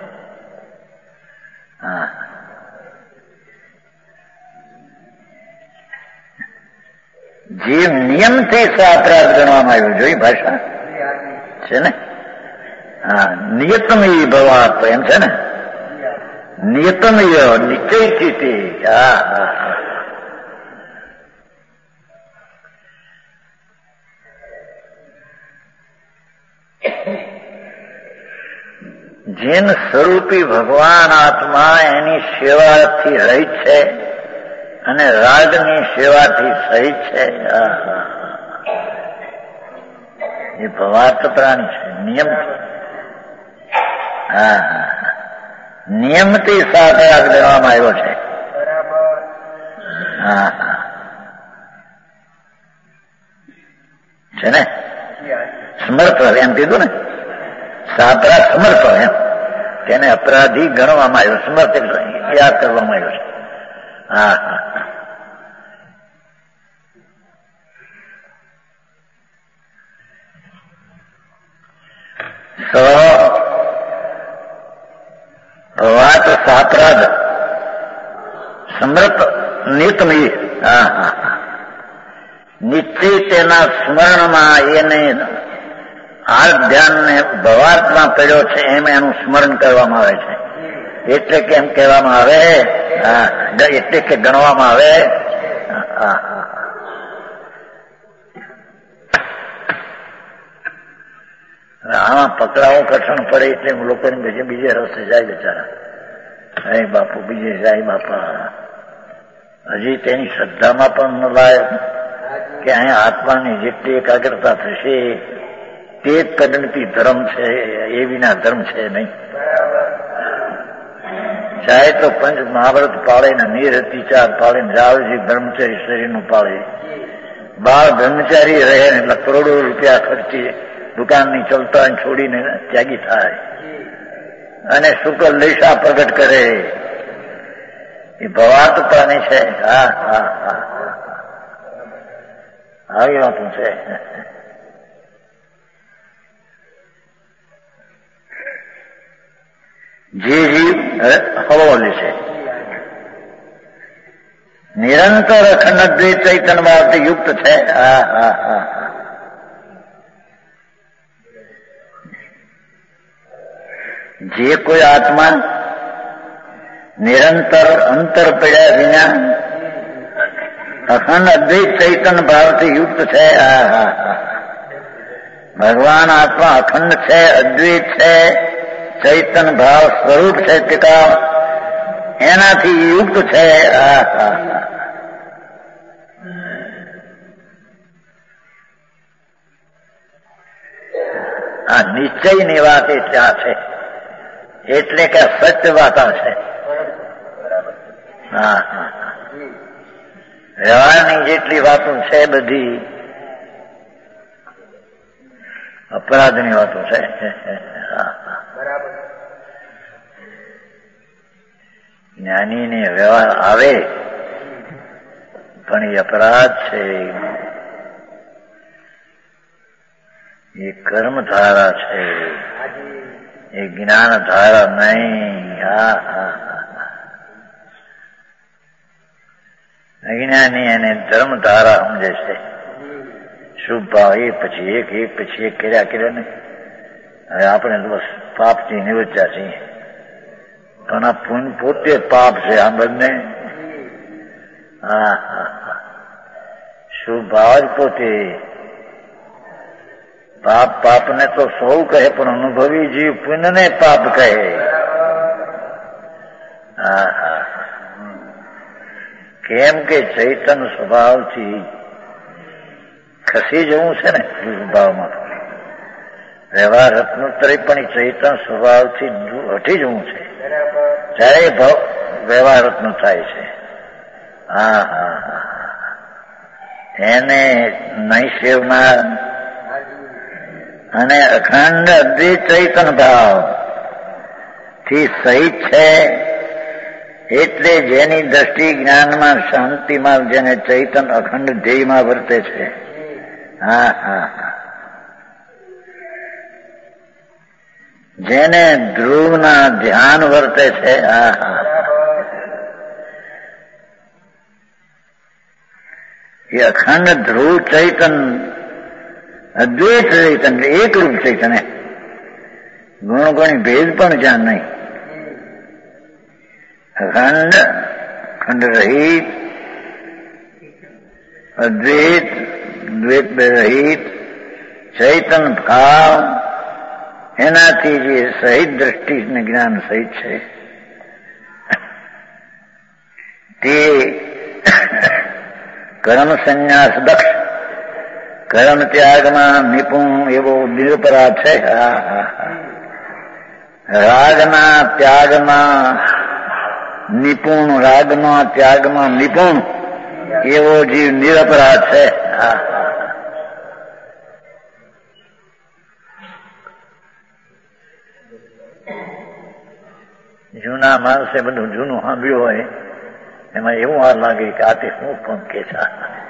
હા જીવ નિયમથી અપરાધ ગણવામાં આવ્યો. જોઈ ભાષા છે ને. હા નિયતમય ભવાર્થ એમ છે ને. નિયતમય નિશ્ચયથી તે. હા હા હા જેન સ્વરૂપી ભગવાન આત્મા એની સેવાથી રહિત છે અને રાગની સેવાથી સહિત છે. એ ભવાર્થ પ્રાણી છે. નિયમ હા હા નિયમથી સાથે આ દેવામાં આવ્યો છે. હા હા છે ને. સમર્થ એમ કીધું ને, સાપરા સમર્થ એમ, તેને અપરાધી ગણવામાં આવ્યો, સમર્થ યાદ કરવામાં આવ્યો છે. હા હા સ ભવાત સાપરાધ સમર્થ નિતમય. હા હા નિશ્ચય તેના સ્મરણમાં એને આ ધ્યાનને ભવાર્થમાં પડ્યો છે એમ એનું સ્મરણ કરવામાં આવે છે. એટલે કે એમ કહેવામાં આવે, એટલે કે ગણવામાં આવે. આમાં પકડાવું કઠણ પડે એટલે લોકોને બીજે બીજે રસ્તે જાય બિચારા. હે બાપુ બીજે જાય બાપા. હજી તેની શ્રદ્ધામાં પણ ન લાય કે અહીંયા આત્માની જેટલી એકાગ્રતા થશે તે કદનથી ધર્મ છે, એ વિના ધર્મ છે નહીં. चाहे तो पंच महाव्रत पाळे ने निरति चार पाळे ने रावजी ब्रह्मचारी शरीरનું પાળે બાળ બ્રહ્મચારી રહે ને એટલે કરોડો રૂપિયા ખર્ચી દુકાનની ચલતા છોડીને ત્યાગી થાય અને શુક્લ લેશા પ્રગટ કરે એ ભવાત્માની છે. હા હા હા આવી વાતું છે. જે જીવ હળવોલી છે નિરંતર અખંડ દ્વૈત ચૈતન્ય ભાવથી યુક્ત છે. હા હા હા જે કોઈ આત્મા નિરંતર અંતર પડ્યા વિના અખંડ અદ્વૈત ચૈતન્ય ભાવથી યુક્ત છે. હા હા હા ભગવાન આત્મા અખંડ છે, અદ્વૈત છે, ચૈતન્ય ભાવ સ્વરૂપ છે, પિતા એનાથી યુક્ત છે. હા હા આ નિશ્ચયની વાત એ ત્યાં છે એટલે કે સત્ય વાત છે. હા હા વ્યવહારની જેટલી વાતો છે બધી અપરાધની વાતો છે. જ્ઞાનીને વ્યવહાર આવે પણ એ અપરાધ છે, એ કર્મધારા છે, એ જ્ઞાન ધારા નહીં. હા હા અજ્ઞાની અને ધર્મધારા સમજે છે. શુભ ભાવ એક પછી એક એક પછી એક કર્યા કર્યા ને હવે આપણે તો બસ પાપથી નિવચ્યા છીએ પણ આ પુણ્ય પોતે પાપ છે આ બંને. હા હા શુભ ભાવ જ પોતે પાપ પાપને તો સૌ કહે પણ અનુભવી જીવ પુણ્યને પાપ કહે. હા હા કેમ કે ચૈતન્ય સ્વભાવથી ખસી જવું છે ને ભાવમાં વ્યવહાર રત્નોત્તરી પણ ચૈતન્ય સ્વભાવથી હટી જવું છે ત્યારે ભાવ વ્યવહાર રત્ન થાય છે. હા હા હા એને નહીં સેવનાર અને અખંડ અદ્વૈત ચૈતન્ય ભાવ થી સહિત છે એટલે જેની દ્રષ્ટિ જ્ઞાનમાં શાંતિમાં જેને ચૈતન્ય અખંડ ધ્યેયમાં વર્તે છે. હા હા હા જેને ધ્રુવના ધ્યાન વર્તે છે. હા હા એ અખંડ ધ્રુવ ચૈતન્ય અદ્વૈત ચૈતન્ય એકરૂપ ચૈતન્ય ગુણ ગણી ભેદ પણ જ્યાં નહીં. અખંડ ખંડ રહિત અદ્વૈત દ્વૈત રહિત ચૈતન્ય ભાવ એનાથી જે સહિત દ્રષ્ટિ ને જ્ઞાન સહિત છે તે કર્મ સંન્યાસ દક્ષ કર્મ ત્યાગમાં નિપુણ એવો નિરપરાધ છે. હા હા રાગના ત્યાગમાં નિપુણ રાગના ત્યાગમાં નિપુણ એવો જીવ નિરપરાધ છે. હા જૂના માણસે બધું જૂનું સાંભળ્યું હોય એમાં એવું વાર લાગે કે આ તે શું પણ કે છે.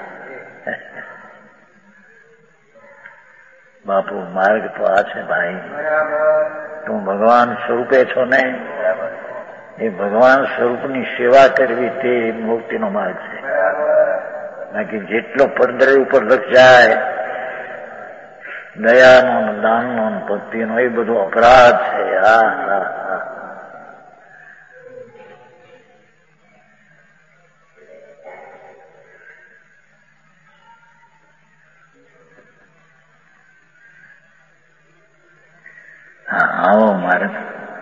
બાપુ માર્ગ તો આ છે ભાઈ, તું ભગવાન સ્વરૂપે છો ને એ ભગવાન સ્વરૂપની સેવા કરવી તે મુક્તિનો માર્ગ છે. બાકી જેટલો પડદરે ઉપર લખ જાય દયાનો દાનનો ભક્તિનો એ બધો અપરાધ છે. હા હા હા હા આવો મારે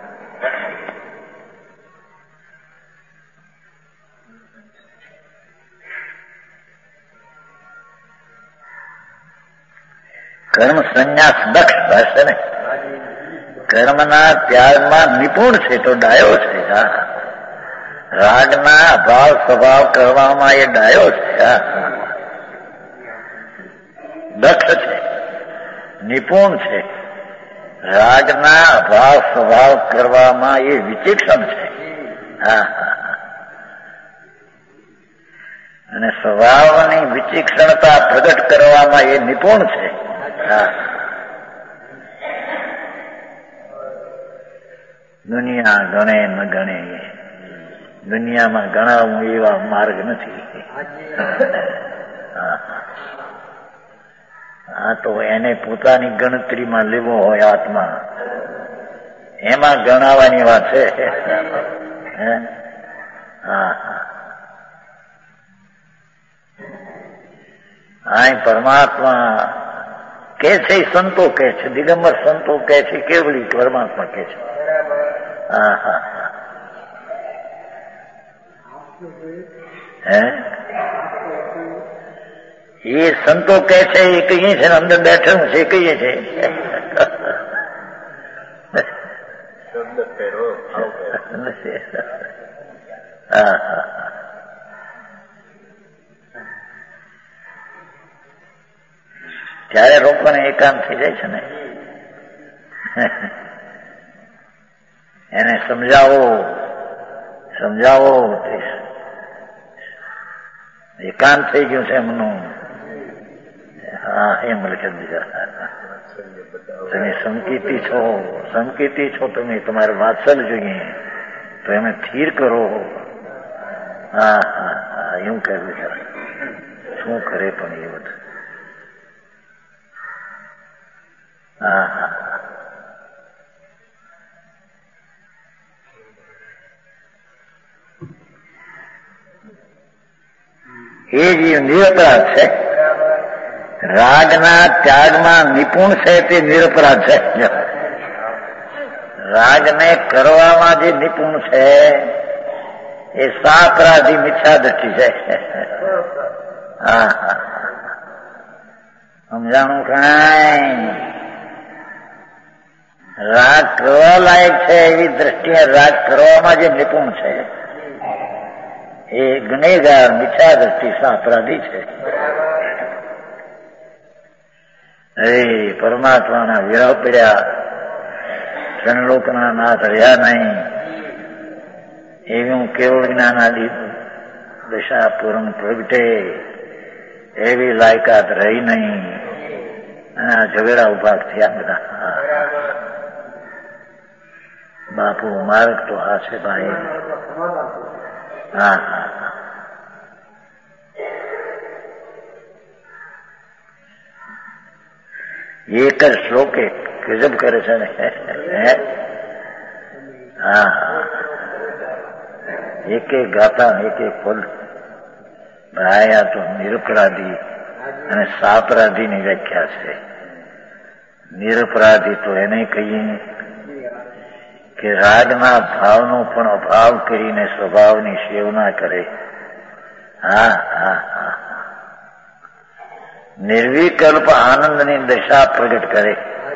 કર્મ સંન્યાસ દક્ષ હશે ને કર્મના ત્યાગમાં નિપુણ છે તો ડાયો છે. હા રાગના ભાવ સ્વભાવ કરવામાં એ ડાયો છે, દક્ષ છે, નિપુણ છે. રાગના અભાવ સ્વભાવ કરવામાં એ વિચક્ષણ છે. હા અને સ્વભાવની વિચક્ષણતા પ્રગટ કરવામાં એ નિપુણ છે. હા દુનિયા ગણે ન ગણે, દુનિયામાં ગણાવું એવા માર્ગ નથી. હા તો એને પોતાની ગણતરીમાં લેવો હોય આત્મા, એમાં ગણાવાની વાત છે. હા હા પરમાત્મા કે છે, સંતો કે છે, દિગંબર સંતો કે છે, કેવલી પરમાત્મા કે છે. હા હા હે એ સંતો કે છે એ કહીએ છે ને, અંદર બેઠેલું છે એ કહીએ છે. હા હા ત્યારે લોકોને એકાંત થઈ જાય છે ને, એને સમજાવો સમજાવો એકાંત થઈ ગયું છે એમનું. હા એમ લખી દીધા, તમે સંકેતી છો, સંકેતી છો તમે, તમારે વાત્સલ જોઈએ તો એમને સ્થિર કરો. હા હા હા એવું કહ્યું છે. શું કરે પણ એ બધું. હા હા એ જે નિરપરાધ છે, રાગના ત્યાગમાં નિપુણ છે તે નિરપરાધ છે. રાગને કરવામાં જે નિપુણ છે એ સાપરાધી મિથ્યા દ્રષ્ટિ છે. હા હા સમજાણું કાંઈ? રાગ કરવા લાયક છે એવી દ્રષ્ટિએ રાગ કરવામાં જે નિપુણ છે એ ગુનેગાર મિથ્યા દ્રષ્ટિ સાપરાધી છે. એ પરમાત્માના વિરહ પડ્યા, ત્રણલોકના નાથ રહ્યા નહીં એવું કેવળ જ્ઞાનાદી દશા પૂર્ણ પ્રગટે એવી લાયકાત રહી નહીં. અને આ ઝઘડા ઉભા થયા બધા. બાપુ માર્ગ તો આ છે ભાઈ. હા હા એક જ શ્લોકે ગજબ કરે છે ને. હા હા એક એક ગાતા એક એક ફલ ભાયા તો નિરપરાધી અને સાપરાધી ની વ્યાખ્યા છે. નિરપરાધી તો એને કહીએ કે રાગના ભાવનો પણ અભાવ કરીને સ્વભાવની સેવના કરે. હા હા હા નિર્વિકલ્પ આનંદની દશા પ્રગટ કરે,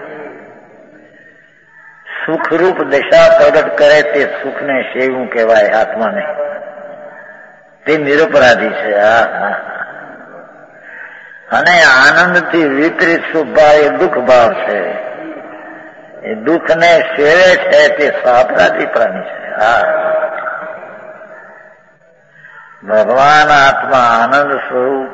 સુખરૂપ દશા પ્રગટ કરે તે સુખને સેવું કહેવાય આત્માને. તે નિરપરાધી છે. હા હા અને આનંદથી વિપરીત સુખ ભાવ એ દુઃખ ભાવ છે. એ દુઃખને સેવે છે તે સાપરાધી પ્રાણી છે. હા ભગવાન આત્મા આનંદ સ્વરૂપ,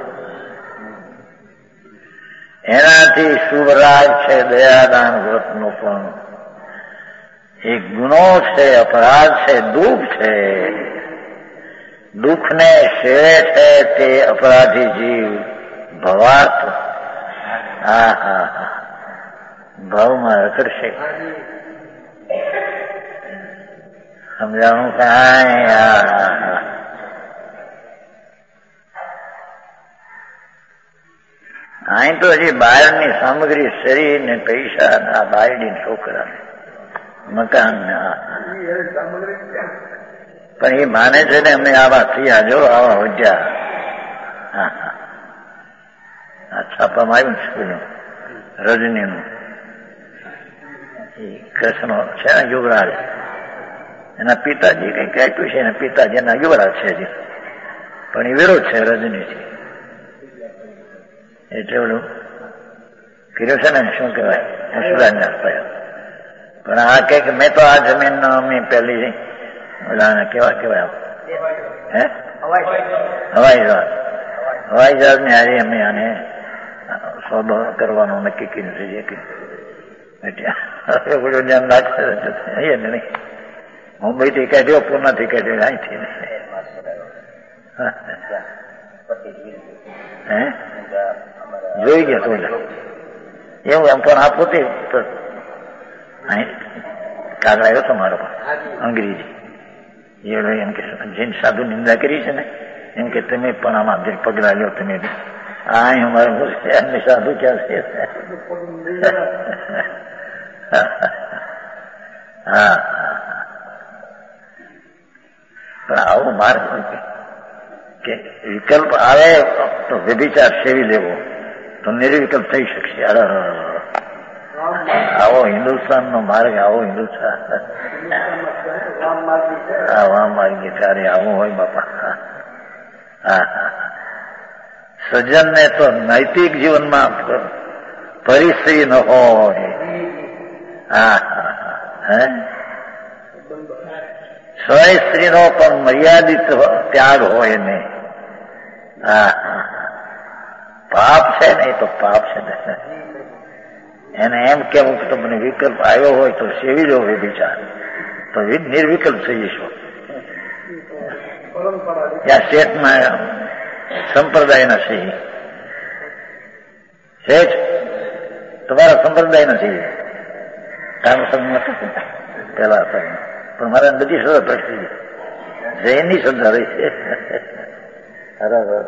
એનાથી શુભ રાગ છે, દયાદાન વ્રતનો પણ એક ગુનો છે, અપરાધ છે, દુઃખ છે. દુઃખને સેવે છે તે અપરાધી જીવ ભવાત. હા હા હા ભાવમાં રખડશે. સમજાણું કાંઈ? હા હા હા અહીં તો હજી બહારની સામગ્રી, શરીર ને પૈસા ના બાયડી છોકરા મકાન ને પણ એ માને છે ને અમે આવા થયા, જો આવા વધ્યા. હા હા આ છાપામાં આવ્યું છે પેલું રજનીનું, એ કૃષ્ણ છે ને યુગરાજ, એના પિતાજી કંઈક આપ્યું છે, એના પિતાજી એના યુવરાજ છે હજી, પણ એ વિરોધ છે રજનીથી. એટલે ઓલું કર્યું છે ને, શું કહેવાય, સુરાજના થયા. પણ આ કે મેં તો આ જમીન અમે પેલી ઓલા કેવા કેવાય હે હવાઈ જહાજ હવાઈ જહાજ ને આજે અમે આને સોદો કરવાનું નક્કી કર્યું છે. એટલે બધું ધ્યાન રાખશે નહીં. મુંબઈ થી કાઢ્યો, પૂના થી કાઢ્યો, અહીંથી હે જોઈ ગયા તો એવું એમ. પણ આ પોતે કાગળ આવ્યો હતો મારો અંગ્રેજી, એમ કે જેને સાધુ નિંદા કરી છે ને, એમ કે તમે પણ આમાં જે પગલા લ્યો તમે. આ અમારે એમને સાધુ ક્યાં છે? હા, પણ આવું માર્ગ કે વિકલ્પ આવે તો વ્યભિચાર સેવી લેવો તો નિર્વિકલ્પ થઈ શકશે. આવો હિન્દુસ્તાન નો માર્ગ, આવો હિન્દુસ્તાન આવા માર્ગે ત્યારે આવું હોય બાપા. હા હા, સજ્જન ને તો નૈતિક જીવનમાં પરિસ્થિતિ ન હોય. હા હે સ્વય સ્ત્રીનો પણ મર્યાદિત ત્યાગ હોય ને. હા પાપ છે ને, એ તો પાપ છે ને. એને એમ કેવું કે તમને વિકલ્પ આવ્યો હોય તો સેવી લો વિચાર, તો નિર્વિકલ્પ થઈ જશો. ત્યાં સ્ટેટમાં સંપ્રદાય નથી, છે જ તમારા સંપ્રદાય નથી. પેલા પણ મારા બધી સજા પ્રગટી જૈનની સજા રહી છે. બરાબર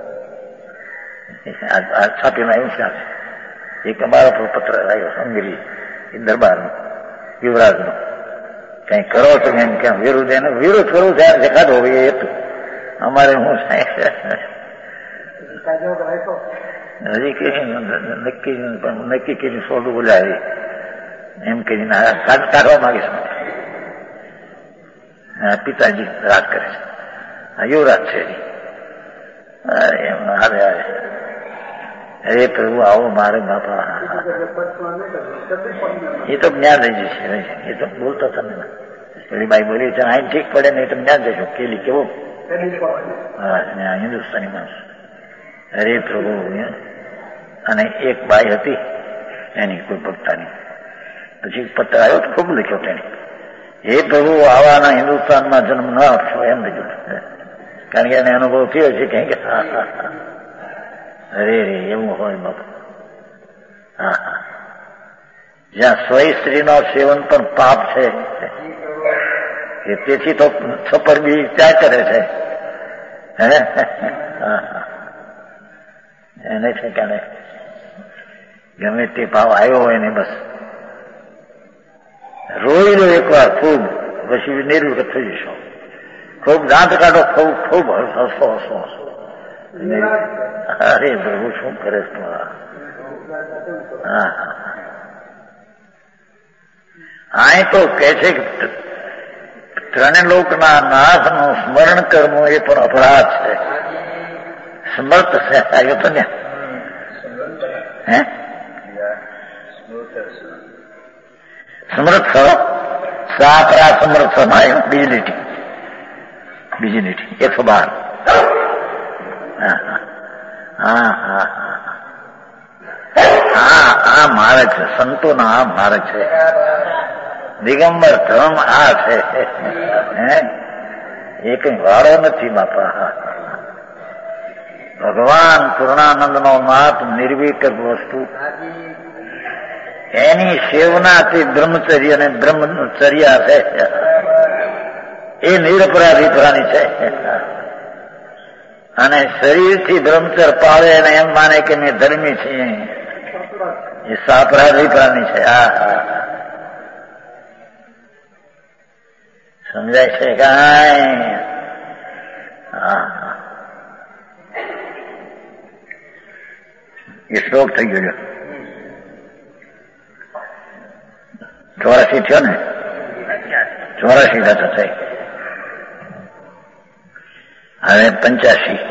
છાપીમાં એવું ક્યાં છે? એક અમારા પર પત્ર આવ્યો અંગ્રેજી દરબારનો, યુવરાજનો, કઈ કરો તો એમ કેમ વિરોધ, એને વિરોધ કરવું ત્યારે દેખાતો હોય એ હતું. અમારે હું હજી કે નક્કી નક્કી કરીને સોદું બોલાવી એમ કરીને કાઢવા માંગે છે. પિતાજી રાજ કરે છે, યુવરાજ છે. એમ હારે હારે અરે પ્રભુ આવો મારે બાપા. એ તો જ્ઞાન રહી જશે, એ તો બોલતો તમે પેલી બાઈ બોલી છે અહીં ઠીક પડે ને, એ તો જ્ઞાન જશો કેલી કેવો. હા હિન્દુસ્તાની માણસ. અરે પ્રભુ. અને એક બાઈ હતી એની કોઈ ભક્તાની, પછી પત્ર આવ્યો તો ખૂબ લખ્યો તેને, હે પ્રભુ આવાના હિન્દુસ્તાનમાં જન્મ ન આપશો એમ લખ્યું. કારણ કે એને અનુભવ થયો છે કે હા હા હા અરે રે એવું હોય બાપુ. હા હા, જ્યાં સ્વય સ્ત્રીનો સેવન પણ પાપ છે, કે તેથી તો છપર બી ત્યાં કરે છે. હે હા હા, એને ઠેકાણે ગમે તે ભાવ આવ્યો હોય ને બસ રોઈ લો એક વાર ખૂબ, પછી નિર્વિકલ્પ થઈ જશો. ખૂબ દાંત કાઢો, ખૂબ ખૂબ હસો હસો હસો. અરે પ્રભુ શું કરે છે? હા આ તો કે છે કે ત્રણે લોકના નાથનું સ્મરણ કરવું એ પણ અપરાધ છે. સમર્થ છે આવ્યો તો ને, હે સમર્થ સાપરા સમર્થ સમાય બીજી લીટી, બીજી લીટી એકસો બાર. હા હા હા હા, આ માર્ગ છે સંતોના, આ માર્ગ છે દિગંબર ધર્મ, આ છે. હે એ કઈ વાળો નથી બાપા. ભગવાન પૂર્ણાનંદ નો નાથ નિર્વિકલ્પ વસ્તુ, એની સેવનાથી બ્રહ્મચર્ય અને બ્રહ્મચર્યા છે એ નિરપરાધી પ્રાણી છે. અને શરીરથી બ્રહ્મચર પાળે અને એમ માને કે મેં ધર્મી છીએ, એ સાપરાધી પ્રાણી છે. આ સમજાય છે કાંઈ? હા એ શ્લોક થઈ ગયો. ચોરાસી થયો ને, ચોરાસી થતો થઈ. હવે પંચ્યાસી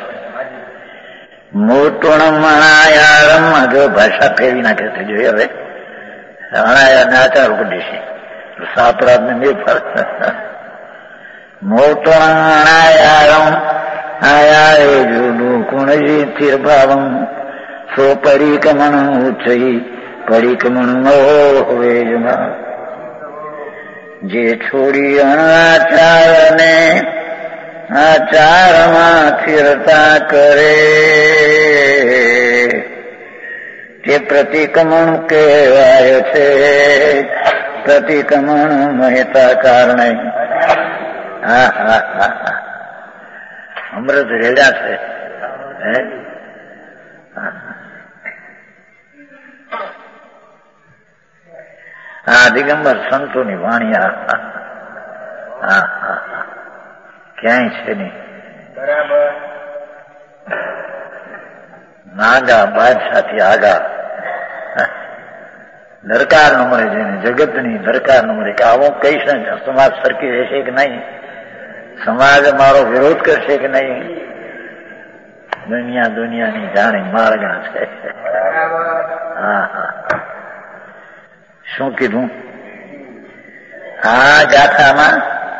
મોટુણમણાયારમ જો ભાષા ફેરવી નાખે છે જોઈએ હવે અણાયા નાચાર ઉપડી છે સાપરાધ ને બે ફરક મોટુણમણાયારમ આયા એ જુદું કુણજી તિર્ભાવમ સો પરિકમણ ઉચ્ચઈ પરિકમણ નો હવે જે છોડી અણાચાર ને આચારમાં સ્થિરતા કરે તે પ્રતિક્રમણ કહેવાય છે. પ્રતિક્રમણ મહેતા કારણે હા હા હા હા અમૃત રેડા છે. હા દિગંબર સંતોની વાણી હા હા હા ક્યાંય છે નહીં. બરાબર નાગા બાદશાહથી આગા દરકાર ન મળે છે જગતની દરકાર ન મળે કે આવું કઈ સમાજ સરકી રહેશે કે નહીં, સમાજ મારો વિરોધ કરશે કે નહીં. દુનિયા દુનિયાની જાણી માર્ગા છે. હા હા શું કીધું આ ગાથામાં?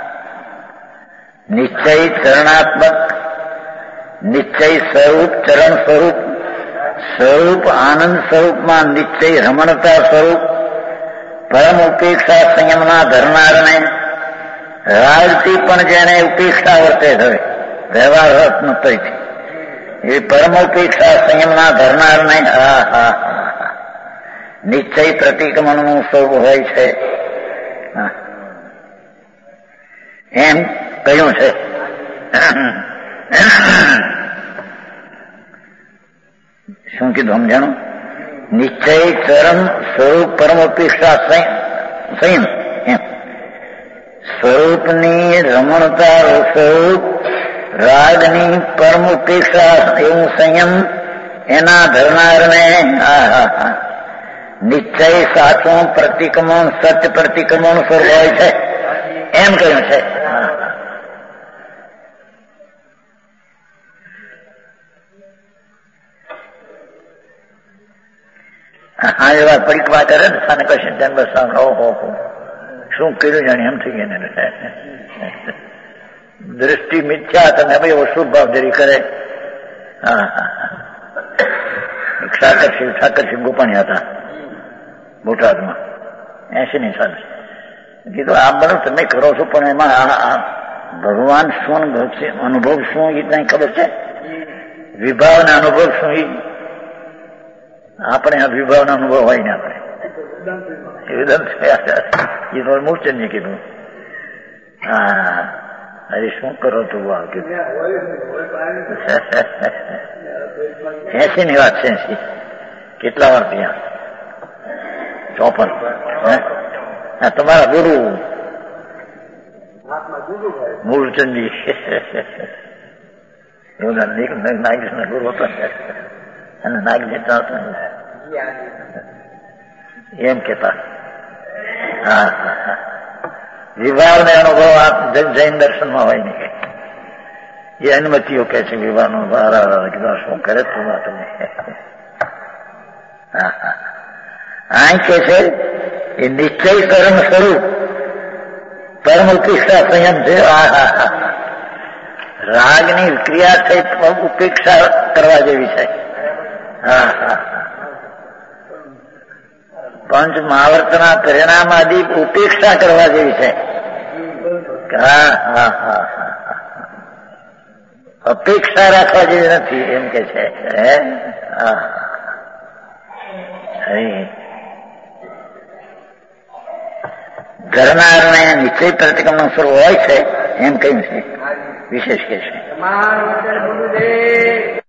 નિશ્ચય ચરણાત્મક, નિશ્ચય સ્વરૂપ ચરણ સ્વરૂપ, સ્વરૂપ આનંદ સ્વરૂપમાં નિશ્ચય રમણતા સ્વરૂપ, પરમ ઉપેક્ષા સંયમના ધરનારને રાજથી પણ જેને ઉપેક્ષા વર્તે હવે વ્યવહાર રસ નતો એ પરમ ઉપેક્ષા સંયમના ધરનારને હા હા હા નિશ્ચય પ્રતિક્રમણનું સ્વરૂપ હોય છે એમ કહ્યું છે. શું કીધું સમજાણું? નિશ્ચય ચરણ સ્વરૂપ પરમોપેક્ષા સંયમ એમ સ્વરૂપની રમણતા સ્વરૂપ રાગની પરમોપેક્ષા એવું સંયમ એના ધરનારને હા હા હા નિશ્ચય સાચું પ્રતિક્રમણ સત્ય પ્રતિક્રમણ સ્વરૂપ હોય છે એમ કહ્યું છે. હા એવા પરિક્રમા કરે ને સાને કશે ધ્યાન બસાવ ઓહો શું કર્યું જાણે એમ થઈ ગયા ને દ્રષ્ટિ મિથ્યા તમે ભાઈ એવો શુભ ભાવ જરી કરે. હા હા ઠાકરસિંહ ઠાકરસિંહ ગોપાણી હતા બોટાદમાં એસી ની સાલ કીધું આ બધું તમે કરો છો પણ એમાં ભગવાન શું અનુભવ શું એ કઈ ખબર છે? વિભાવના અનુભવ શું એ આપણે આ વિભાવના અનુભવ હોય ને આપણે એ તો મૂળચંદજી કીધું. હા અરે શું કરો તું આ કીધું એસી ની વાત છે. એસી કેટલા વાર ત્યાં ચોપન તમારા ગુરુ મૂળચંદજી નાગેશ ગુરુ હતા અને નાગનેતા એમ કેતા. હા વિવાહ ને અનુભવ આ જૈન દર્શનમાં હોય ને એ અનુમતિઓ કે છે વિવાહ નો શું કરે તું તમે. હા હા આ કે છે એ નિશ્ચય કર્મ સ્વરૂપ પરમ ઉપેક્ષા સંયમ છે. હા હા હા રાગની ક્રિયા થઈ ઉપેક્ષા કરવા જેવી છે. હા હા પંચ મહાવર્તના પરિણામ આદિ ઉપેક્ષા કરવા જેવી છે. હા હા હા અપેક્ષા રાખવા જેવી નથી એમ કે છે. હા ઘરનારને નિશ્ચય પ્રતિક્રમણ સ્વરૂપ હોય છે એમ કહ્યું છે. વિશેષ કે છે